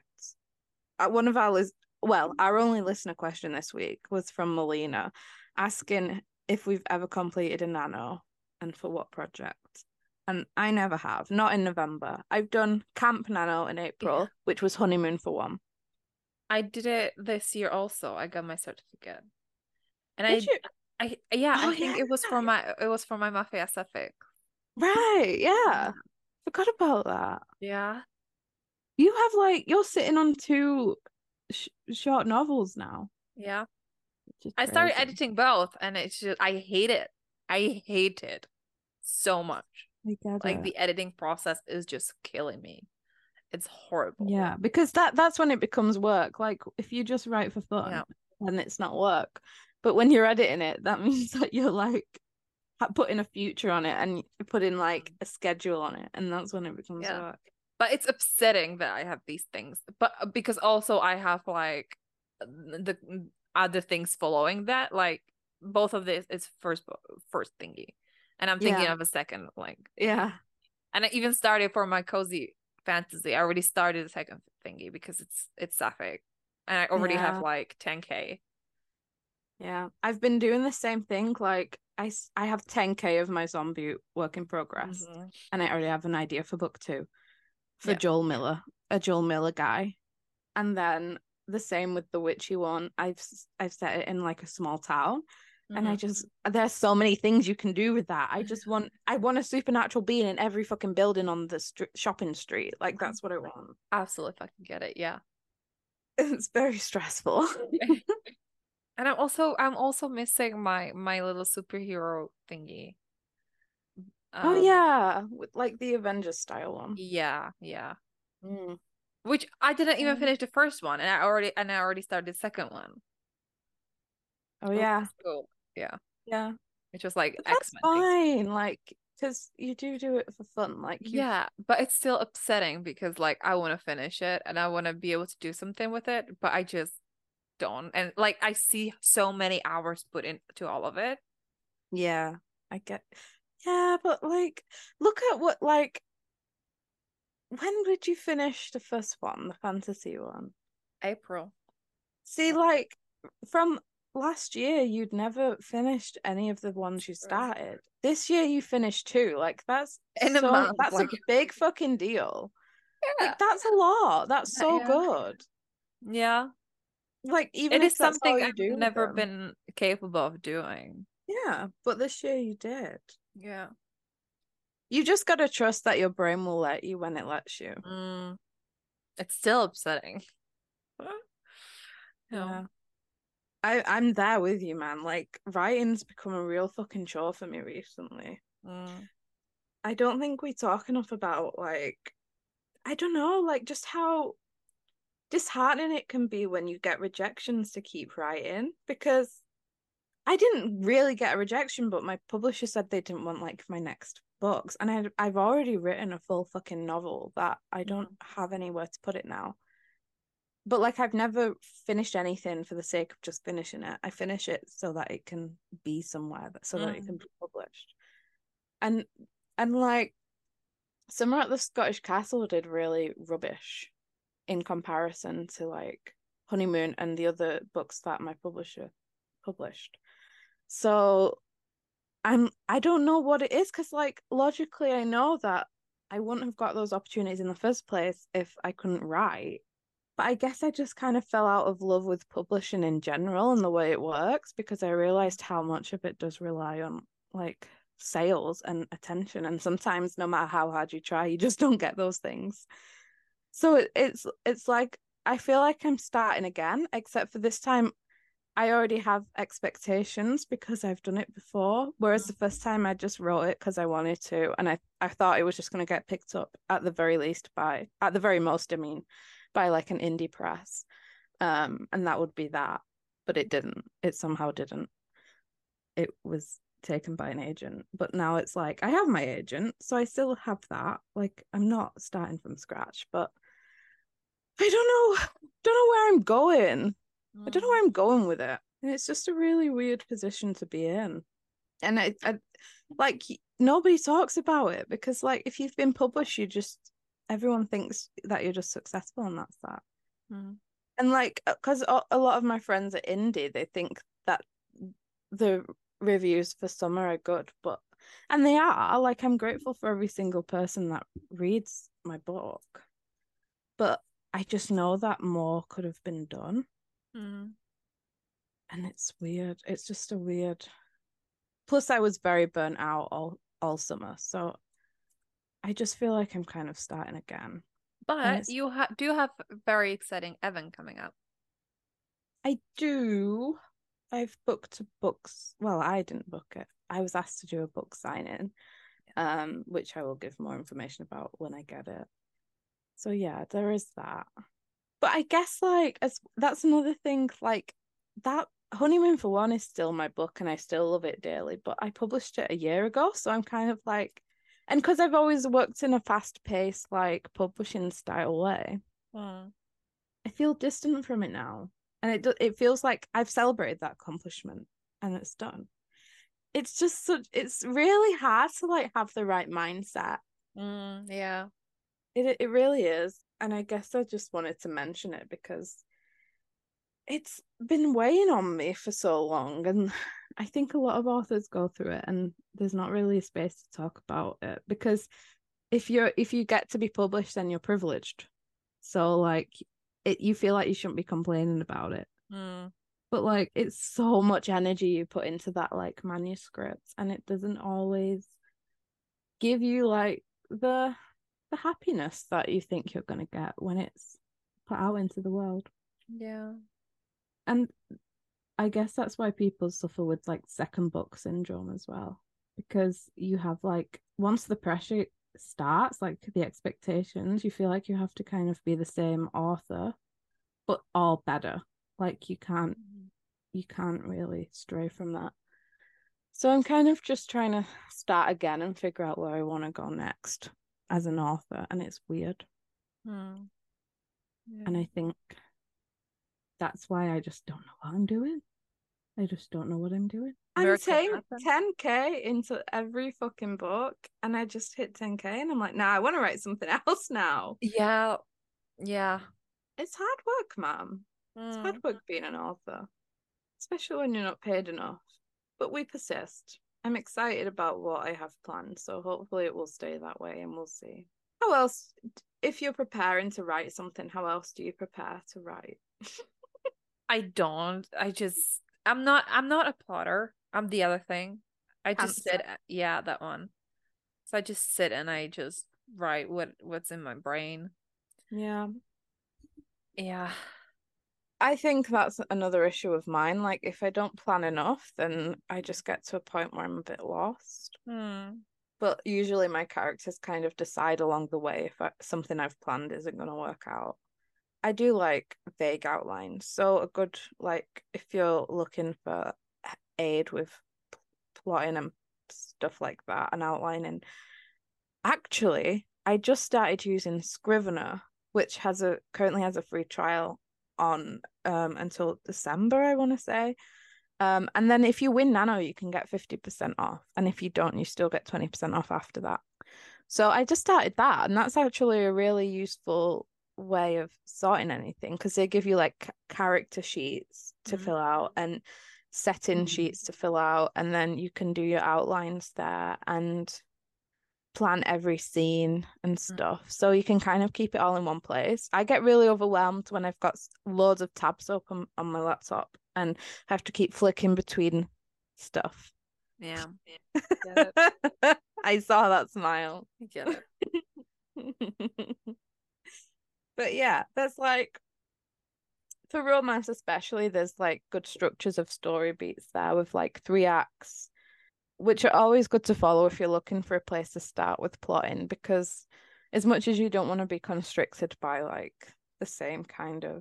One of our only listener question this week was from Melina, asking if we've ever completed a Nano and for what project. And I never have, not in November. I've done Camp Nano in April, which was Honeymoon for One. I did it this year also. I got my certificate. And Did you? I think it was for my Mafia Suffolk. Right, yeah. Forgot about that. Yeah. You have you're sitting on two short novels now. Yeah. I Crazy. started editing both and it's just I hate it. I hate it so much. Like the editing process is just killing me. It's horrible. Yeah, because that's when it becomes work. Like if you just write for fun, then it's not work. But when you're editing it, that means that you're like putting a future on it and putting like a schedule on it, and that's when it becomes work. But it's upsetting that I have these things. But because also I have like the other things following that, like both of this is first thingy. And I'm thinking of a second, like yeah. And I even started for my cozy fantasy. I already started the second thingy because it's Sapphic. And I already have like 10K. Yeah. I've been doing the same thing. Like I have 10K of my zombie work in progress. And I already have an idea for book 2 for Joel Miller, a Joel Miller guy. And then the same with the witchy one. I've set it in like a small town. And I just, there's so many things you can do with that. I want a supernatural being in every fucking building on the shopping street. Like, that's what I want. Absolutely fucking get it. Yeah. It's very stressful. And I'm also missing my little superhero thingy. Oh yeah, with like the Avengers style one. Yeah, yeah. Mm. Which I didn't even finish the first one, and I already started the second one. Oh Which yeah, was cool. Yeah. yeah. Which was like But that's X-Men things. fine, like, because you do it for fun. Like you, Yeah, but it's still upsetting because like I want to finish it and I want to be able to do something with it, but I just don't. And like I see so many hours put into all of it. yeah, I get. Yeah, but like, look at what like. When did you finish the first one, the fantasy one? April. See, like from last year, you'd never finished any of the ones you started. This year, you finished two. Like In a month, that's a like big fucking deal. yeah. Like that's a lot. That's so Yeah. good. Yeah. Like even It if is that's all something you I've do with never them. been capable of doing. Yeah, but this year you did. Yeah. You just gotta trust that your brain will let you when it lets you. Mm, it's still upsetting. No. Yeah. I'm there with you, man. Like writing's become a real fucking chore for me recently. Mm, I don't think we talk enough about like I don't know, like just how disheartening it can be when you get rejections to keep writing because I didn't really get a rejection, but my publisher said they didn't want like my next books, and I've already written a full fucking novel that I don't mm, have anywhere to put it now. But like I've never finished anything for the sake of just finishing it. I finish it so that it can be somewhere, so that it can mm, be published. And like Summer at the Scottish Castle did really rubbish in comparison to like Honeymoon and the other books that my publisher published. So I don't know what it is because like logically I know that I wouldn't have got those opportunities in the first place if I couldn't write. But I guess I just kind of fell out of love with publishing in general and the way it works because I realized how much of it does rely on like sales and attention. And sometimes no matter how hard you try, you just don't get those things. So it's like I feel like I'm starting again, except for this time I already have expectations because I've done it before. Whereas the first time I just wrote it because I wanted to, and I thought it was just going to get picked up at the very least at the very most, I mean, by like an indie press. And that would be that. But it didn't. It somehow didn't. It was taken by an agent. But now it's like I have my agent, so I still have that. Like I'm not starting from scratch, but I don't know where I'm going. I don't know mm. where I'm going with it. And it's just a really weird position to be in. And I like nobody talks about it because like if you've been published, everyone thinks that you're just successful and that's that. Mm. And like because a lot of my friends are indie, they think that the reviews for Summer are good, and they are. Like I'm grateful for every single person that reads my book. But I just know that more could have been done. Mm. And it's weird. It's just a weird. Plus, I was very burnt out all summer, so I just feel like I'm kind of starting again. And But it's you do have very exciting Evan coming up. I do. I've booked books. Well, I didn't book it. I was asked to do a book signing, which I will give more information about when I get it. So yeah, there is that. But I guess like as that's another thing, like that Honeymoon for One is still my book and I still love it dearly, but I published it a year ago, so I'm kind of like and because I've always worked in a fast-paced like publishing style way, Mm. I feel distant from it now. And it feels like I've celebrated that accomplishment and it's done. It's really hard to like have the right mindset. Yeah. It really is. And I guess I just wanted to mention it because it's been weighing on me for so long, and I think a lot of authors go through it and there's not really a space to talk about it because if you get to be published then you're privileged, so like you feel like you shouldn't be complaining about it. Mm. But like it's so much energy you put into that like manuscript, and it doesn't always give you like the happiness that you think you're gonna get when it's put out into the world. Yeah. And I guess that's why people suffer with like second book syndrome as well. Because you have like once the pressure starts, like the expectations, you feel like you have to kind of be the same author, but all better. Like you can't really stray from that. So I'm kind of just trying to start again and figure out where I want to go next as an author, and it's weird. Mm. Yeah. And I think that's why I just don't know what I'm doing. I just don't know what I'm doing. I'm American saying Happen. 10K into every fucking book, and I just hit 10K, and I'm like, nah, I want to write something else now. Yeah. Yeah. It's hard work, ma'am. It's hard work being an author, especially when you're not paid enough. But we persist. I'm excited about what I have planned, so hopefully it will stay that way, and we'll see. How else, if you're preparing to write something, how else do you prepare to write? I don't. I'm not a plotter. I'm the other thing. I just Answer. sit yeah, that one. So I just sit and I just write what's in my brain. Yeah. Yeah. I think that's another issue of mine. Like, if I don't plan enough, then I just get to a point where I'm a bit lost. Hmm. But usually my characters kind of decide along the way if something I've planned isn't going to work out. I do like vague outlines. So a good, like, if you're looking for aid with plotting and stuff like that and outlining, actually, I just started using Scrivener, which currently has a free trial on until December, I want to say. And then if you win Nano, you can get 50% off. And if you don't, you still get 20% off after that. So I just started that, and that's actually a really useful way of sorting anything because they give you like character sheets to fill out and setting sheets to fill out, and then you can do your outlines there and plan every scene and stuff. So you can kind of keep it all in one place. I get really overwhelmed when I've got loads of tabs open on my laptop and have to keep flicking between stuff. Yeah. Get it. I saw that smile. Get it. But yeah, there's like for romance especially, there's like good structures of story beats there with like 3 acts, which are always good to follow if you're looking for a place to start with plotting, because as much as you don't want to be constricted by like the same kind of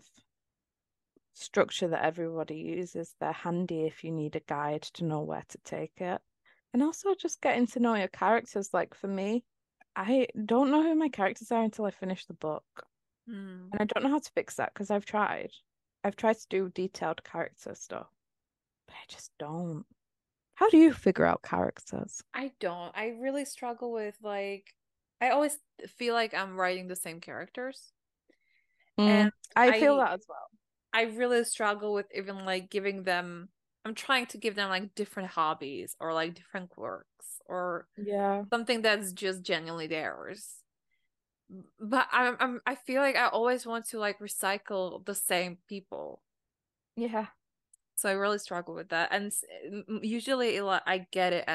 structure that everybody uses, they're handy if you need a guide to know where to take it. And also just getting to know your characters. Like for me, I don't know who my characters are until I finish the book. And I don't know how to fix that because I've tried. I've tried to do detailed character stuff, but I just don't. How do you figure out characters? I don't. I really struggle with like I always feel like I'm writing the same characters. And I feel I that as well. I really struggle with even like giving them I'm trying to give them like different hobbies or like different quirks or Yeah. something that's just genuinely theirs. But I feel like I always want to like recycle the same people. Yeah. So I really struggle with that. And usually I get it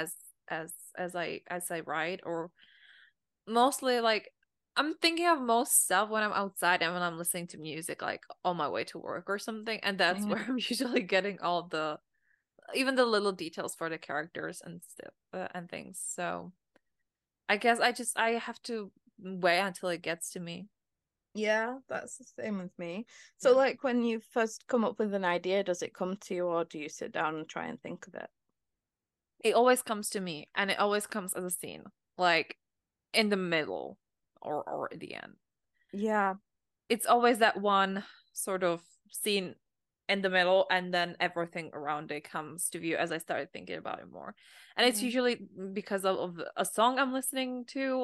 as I write, or mostly like I'm thinking of most stuff when I'm outside and when I'm listening to music, like on my way to work or something. And that's where I'm usually getting all the even the little details for the characters and stuff and things. So I guess I have to wait until it gets to me. Yeah, that's the same with me. So, Yeah. like, when you first come up with an idea, does it come to you, or do you sit down and try and think of it? It always comes to me, and it always comes as a scene, like in the middle or at the end. Yeah. It's always that one sort of scene in the middle, and then everything around it comes to view as I started thinking about it more. And it's usually because of a song I'm listening to,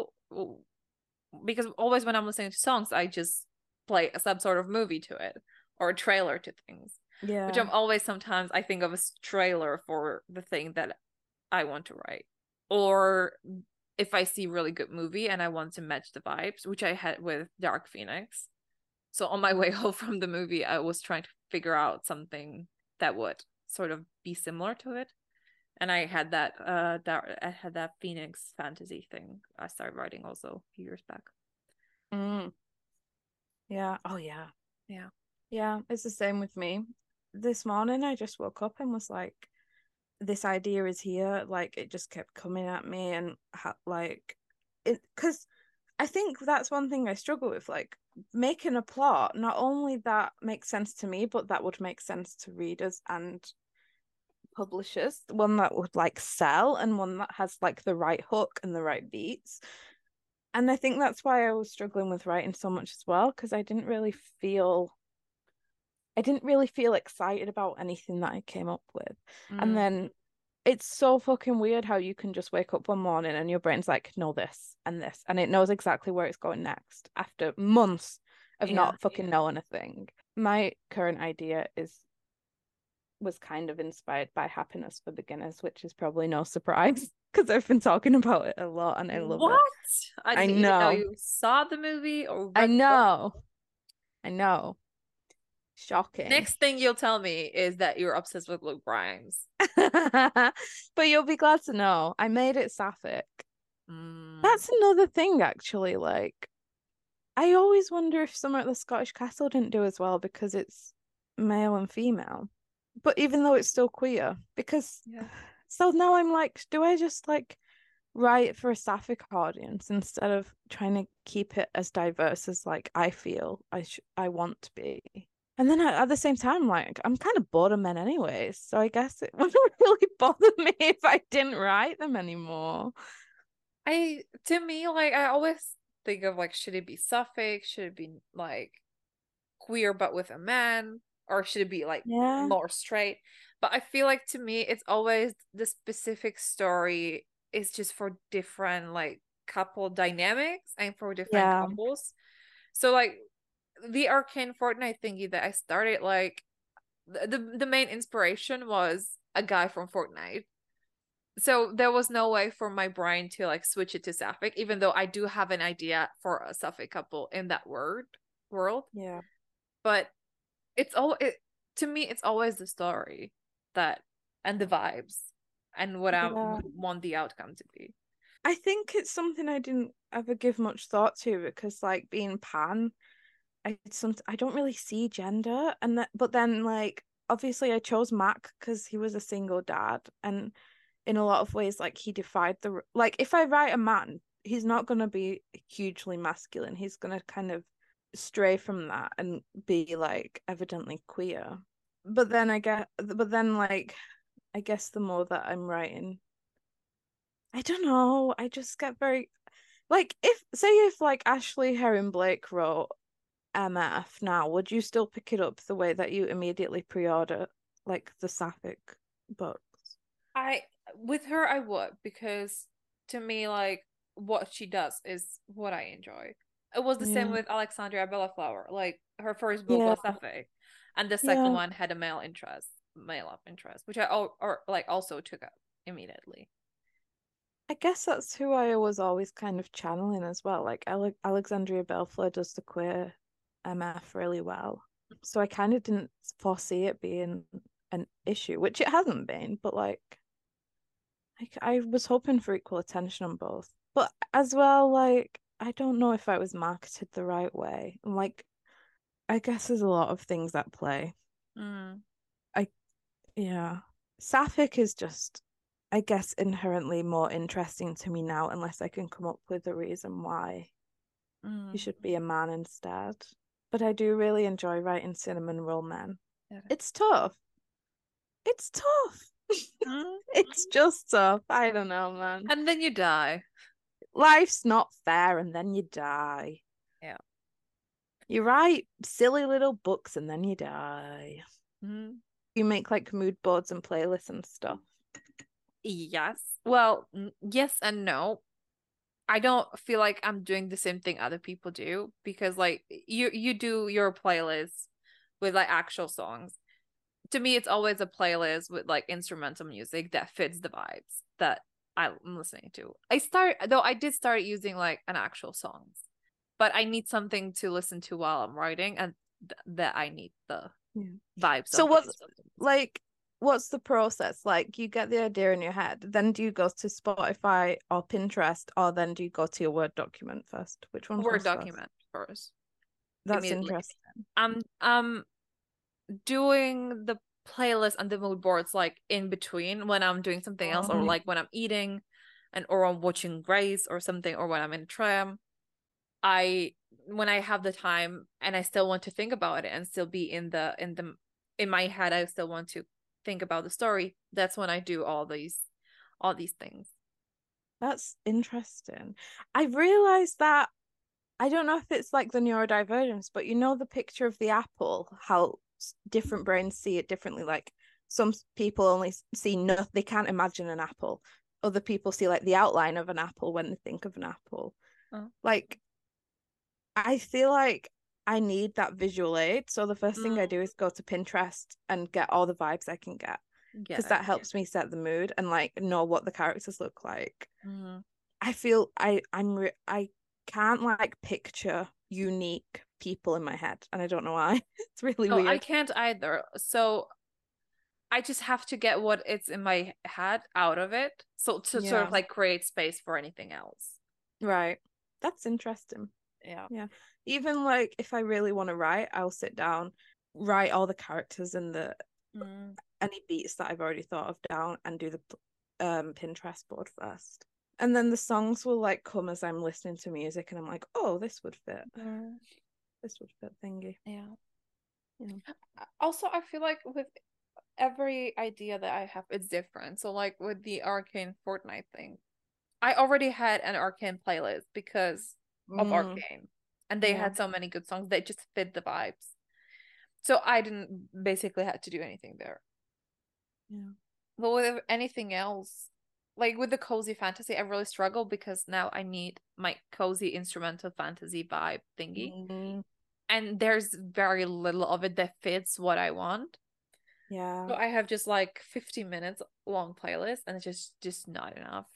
because always when I'm listening to songs, I just play some sort of movie to it or a trailer to things, which Yeah. I'm always sometimes I think of as trailer for the thing that I want to write. Or if I see really good movie and I want to match the vibes, which I had with Dark Phoenix. So on my way home from the movie, I was trying to figure out something that would sort of be similar to it. And I had that Phoenix fantasy thing I started writing also a few years back. Yeah. Oh yeah. Yeah. Yeah, it's the same with me. This morning I just woke up and was like, this idea is here. Like it just kept coming at me and like it, because I think that's one thing I struggle with, like making a plot, not only that makes sense to me, but that would make sense to readers and publishers, one that would like sell and one that has like the right hook and the right beats. And I think that's why I was struggling with writing so much as well, because I didn't really feel excited about anything that I came up with. And then it's so fucking weird how you can just wake up one morning and your brain's like, no, this and this, and it knows exactly where it's going next after months of not fucking knowing a thing. My current idea was kind of inspired by Happiness for Beginners, which is probably no surprise because I've been talking about it a lot and I love it. I didn't even know you saw the movie or read the book. I know. Shocking. Next thing you'll tell me is that you're obsessed with Luke Grimes. But you'll be glad to know I made it sapphic. That's another thing, actually. Like, I always wonder if Summer at the Scottish Castle didn't do as well because it's male and female. But even though it's still queer, because so now I'm like, do I just like write for a sapphic audience instead of trying to keep it as diverse as like I feel I want to be? And then at the same time, like I'm kind of bored of men anyways, so I guess it wouldn't really bother me if I didn't write them anymore. To me, like I always think of like, should it be sapphic? Should it be like queer but with a man? Or should it be like more straight? But I feel like to me, it's always the specific story is just for different like couple dynamics and for different couples. So like the Arcane Fortnite thingy that I started, like the main inspiration was a guy from Fortnite. So there was no way for my brain to like switch it to sapphic, even though I do have an idea for a sapphic couple in that world. Yeah. But to me it's always the story that and the vibes and what I want the outcome to be. I think it's something I didn't ever give much thought to because like being pan, I don't really see gender and but then like obviously I chose Mac because he was a single dad and in a lot of ways like he defied the like if I write a man, he's not going to be hugely masculine. He's going to kind of stray from that and be like evidently queer. But then I guess the more that I'm writing, I don't know, I just get very like if like Ashley Herring Blake wrote MF now, would you still pick it up the way that you immediately pre-order like the sapphic books? With her I would, because to me like what she does is what I enjoy. It was the same with Alexandria Bellaflower. Like her first book was sapphic and the second one had a male love interest, which I also took up immediately. I guess that's who I was always kind of channeling as well. Like Alexandria Bellaflower does the queer MF really well. So I kind of didn't foresee it being an issue, which it hasn't been, but like I was hoping for equal attention on both. But as well, like I don't know if I was marketed the right way. Like I guess there's a lot of things at play. Sapphic is just I guess inherently more interesting to me now unless I can come up with a reason why you should be a man instead. But I do really enjoy writing cinnamon roll men. It's tough. It's tough. It's just tough. I don't know, man. And then you die. Life's not fair and then you die. Yeah. You write silly little books and then you die. You make like mood boards and playlists and stuff. Yes. Well, yes and no. I don't feel like I'm doing the same thing other people do, because like you do your playlist with like actual songs. To me, it's always a playlist with like instrumental music that fits the vibes that I'm listening to. I did start using like an actual songs. but I need something to listen to while I'm writing, and that I need the vibes So of what's the process? Like, you get the idea in your head, then do you go to Spotify or Pinterest, or then do you go to your Word document first? Which one Word comes first? document first. That's Immediately. interesting. I'm doing the playlist and the mood boards like in between when I'm doing something else, or like when I'm eating or I'm watching Grace or something, or when I'm in a tram. When I have the time and I still want to think about it and still be in my head, I still want to think about the story. That's when I do all these things. That's interesting. I realized that, I don't know if it's like the neurodivergence, but you know the picture of the apple, how different brains see it differently. Like, some people only see nothing, they can't imagine an apple. Other people see like the outline of an apple when they think of an apple. Oh. Like, I feel like I need that visual aid. So the first thing I do is go to Pinterest and get all the vibes I can get, because that helps me set the mood and like know what the characters look like. I feel I can't like picture unique people in my head, and I don't know why. It's really No, weird. I can't either. So I just have to get what it's in my head out of it. So to sort of like create space for anything else. Right. That's interesting. Yeah. Yeah. Even like if I really want to write, I'll sit down, write all the characters and the any beats that I've already thought of down, and do the Pinterest board first. And then the songs will like come as I'm listening to music, and I'm like, oh, this would fit. This would fit thingy. Yeah. Also, I feel like with every idea that I have, it's different. So like with the Arcane Fortnite thing, I already had an Arcane playlist because of Arcane, and they had so many good songs that just fit the vibes. So I didn't basically had to do anything there. Yeah. But with anything else, like with the cozy fantasy, I really struggle because now I need my cozy instrumental fantasy vibe thingy. And there's very little of it that fits what I want. Yeah. So I have just like 50 minutes long playlist, and it's just not enough.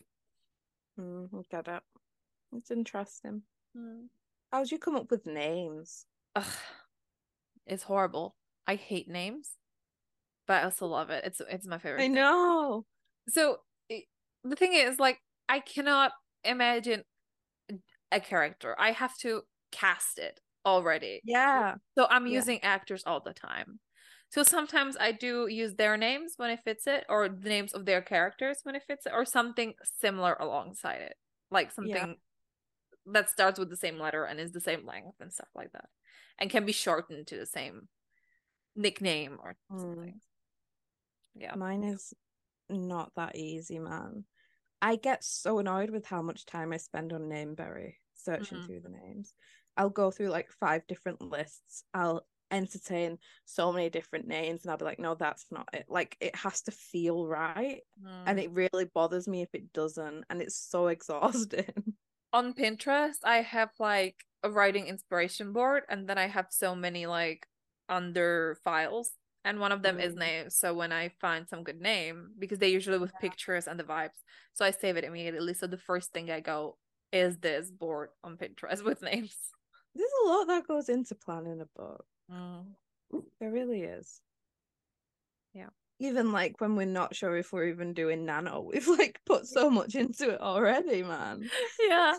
Get it. It's interesting. How'd you come up with names? Ugh, it's horrible. I hate names, but I also love it. It's my favorite I thing. know. So the thing is, like, I cannot imagine a character. I have to cast it already. Yeah. So I'm using actors all the time. So sometimes I do use their names when it fits it, or the names of their characters when it fits it, or something similar alongside it. Like something that starts with the same letter and is the same length and stuff like that. And can be shortened to the same nickname or something. Yeah. Mine is not that easy, man. I get so annoyed with how much time I spend on Nameberry searching through the names. I'll go through like 5 different lists. I'll entertain so many different names, and I'll be like, no, that's not it. Like, it has to feel right. And it really bothers me if it doesn't. And it's so exhausting. On Pinterest, I have like a writing inspiration board, and then I have so many like under files, and one of them is names. So when I find some good name, because they usually with pictures and the vibes, so I save it immediately. So the first thing I go is this board on Pinterest with names. There's a lot that goes into planning a book. There really is. Yeah. Even like when we're not sure if we're even doing Nano, we've like put so much into it already, man. Yeah.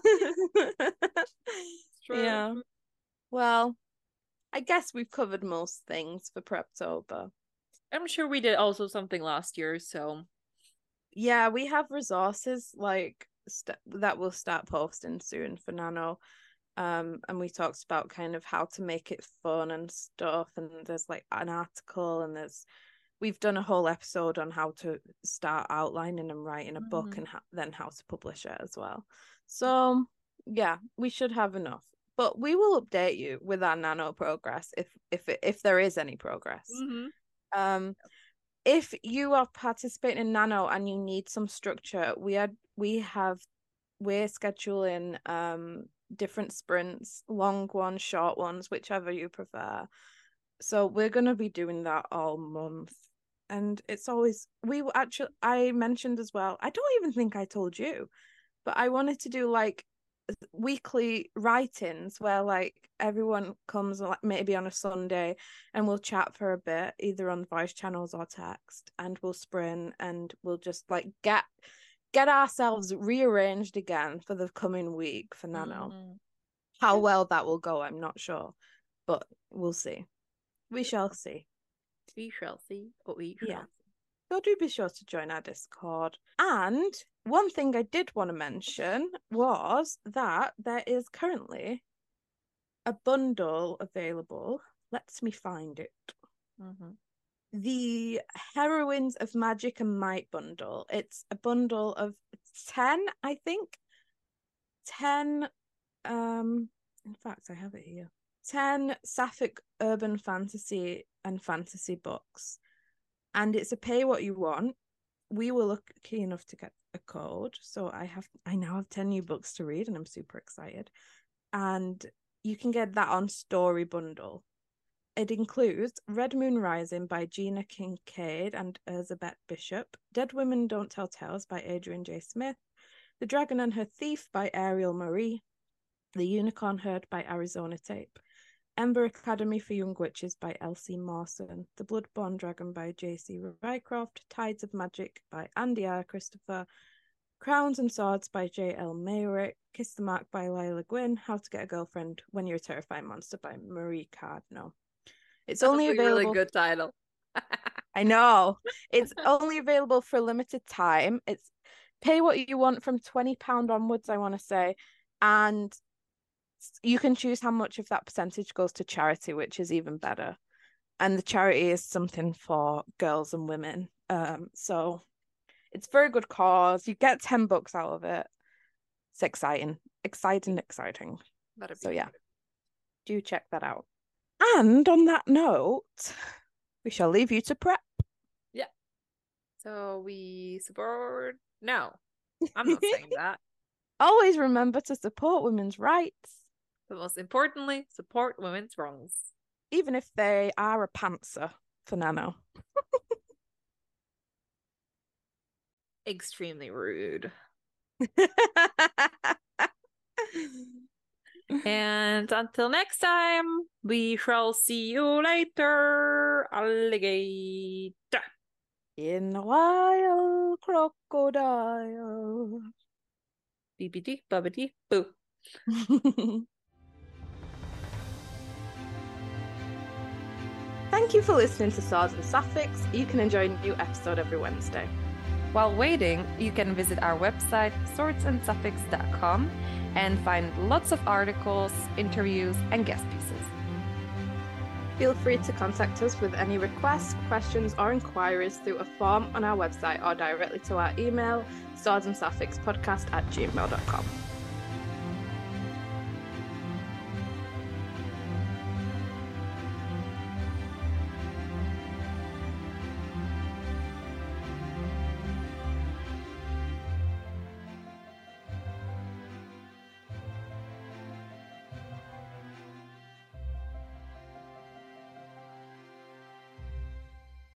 True. Yeah. Well, I guess we've covered most things for Preptober. I'm sure we did also something last year, so yeah, we have resources like that we'll start posting soon for Nano. And we talked about kind of how to make it fun and stuff, and there's like an article, and we've done a whole episode on how to start outlining and writing a book, and then how to publish it as well. So yeah, we should have enough, but we will update you with our Nano progress if there is any progress. If you are participating in Nano and you need some structure, we're scheduling different sprints, long ones, short ones, whichever you prefer. So we're going to be doing that all month. And it's always, I mentioned as well, I don't even think I told you, but I wanted to do like weekly write-ins where like everyone comes like maybe on a Sunday and we'll chat for a bit, either on voice channels or text, and we'll sprint and we'll just like get ourselves rearranged again for the coming week for Nano. How well that will go, I'm not sure, but we'll see. We shall see. We shall see. Oh, we shall see. So do be sure to join our Discord. And one thing I did want to mention was that there is currently a bundle available. Let me find it. The Heroines of Magic and Might bundle. It's a bundle of 10, I think. 10, in fact, I have it here. 10 sapphic urban fantasy and fantasy books. And it's a pay what you want. We were lucky enough to get a code, so I now have 10 new books to read, and I'm super excited. And you can get that on Story Bundle. It includes Red Moon Rising by Gina Kincaid and Elizabeth Bishop, Dead Women Don't Tell Tales by Adrian J. Smith, The Dragon and Her Thief by Ariel Marie, The Unicorn Herd by Arizona Tape, Ember Academy for Young Witches by Elsie Mawson, The Bloodborne Dragon by J.C. Rycroft, Tides of Magic by Andy R. Christopher, Crowns and Swords by J.L. Mayrick, Kiss the Mark by Lila Gwynn, How to Get a Girlfriend When You're a Terrifying Monster by Marie Cardno. It's only available. Really good title. I know. It's only available for a limited time. It's pay what you want from £20 onwards, I want to say. And you can choose how much of that percentage goes to charity, which is even better. And the charity is something for girls and women. So it's a very good cause. You get 10 books out of it. It's exciting. Exciting. So yeah, do check that out. And on that note, we shall leave you to prep. Yeah. So we support... No, I'm not saying that. Always remember to support women's rights. But most importantly, support women's wrongs. Even if they are a pantser for Nano. Extremely rude. And until next time, we shall see you later, alligator. In a while, crocodile. Beepity, bubbity, boo. Thank you for listening to Swords and Sapphics. You can enjoy a new episode every Wednesday. While waiting, you can visit our website, swordsandsapphics.com, and find lots of articles, interviews, and guest pieces. Feel free to contact us with any requests, questions, or inquiries through a form on our website or directly to our email, swordsandsapphics@gmail.com.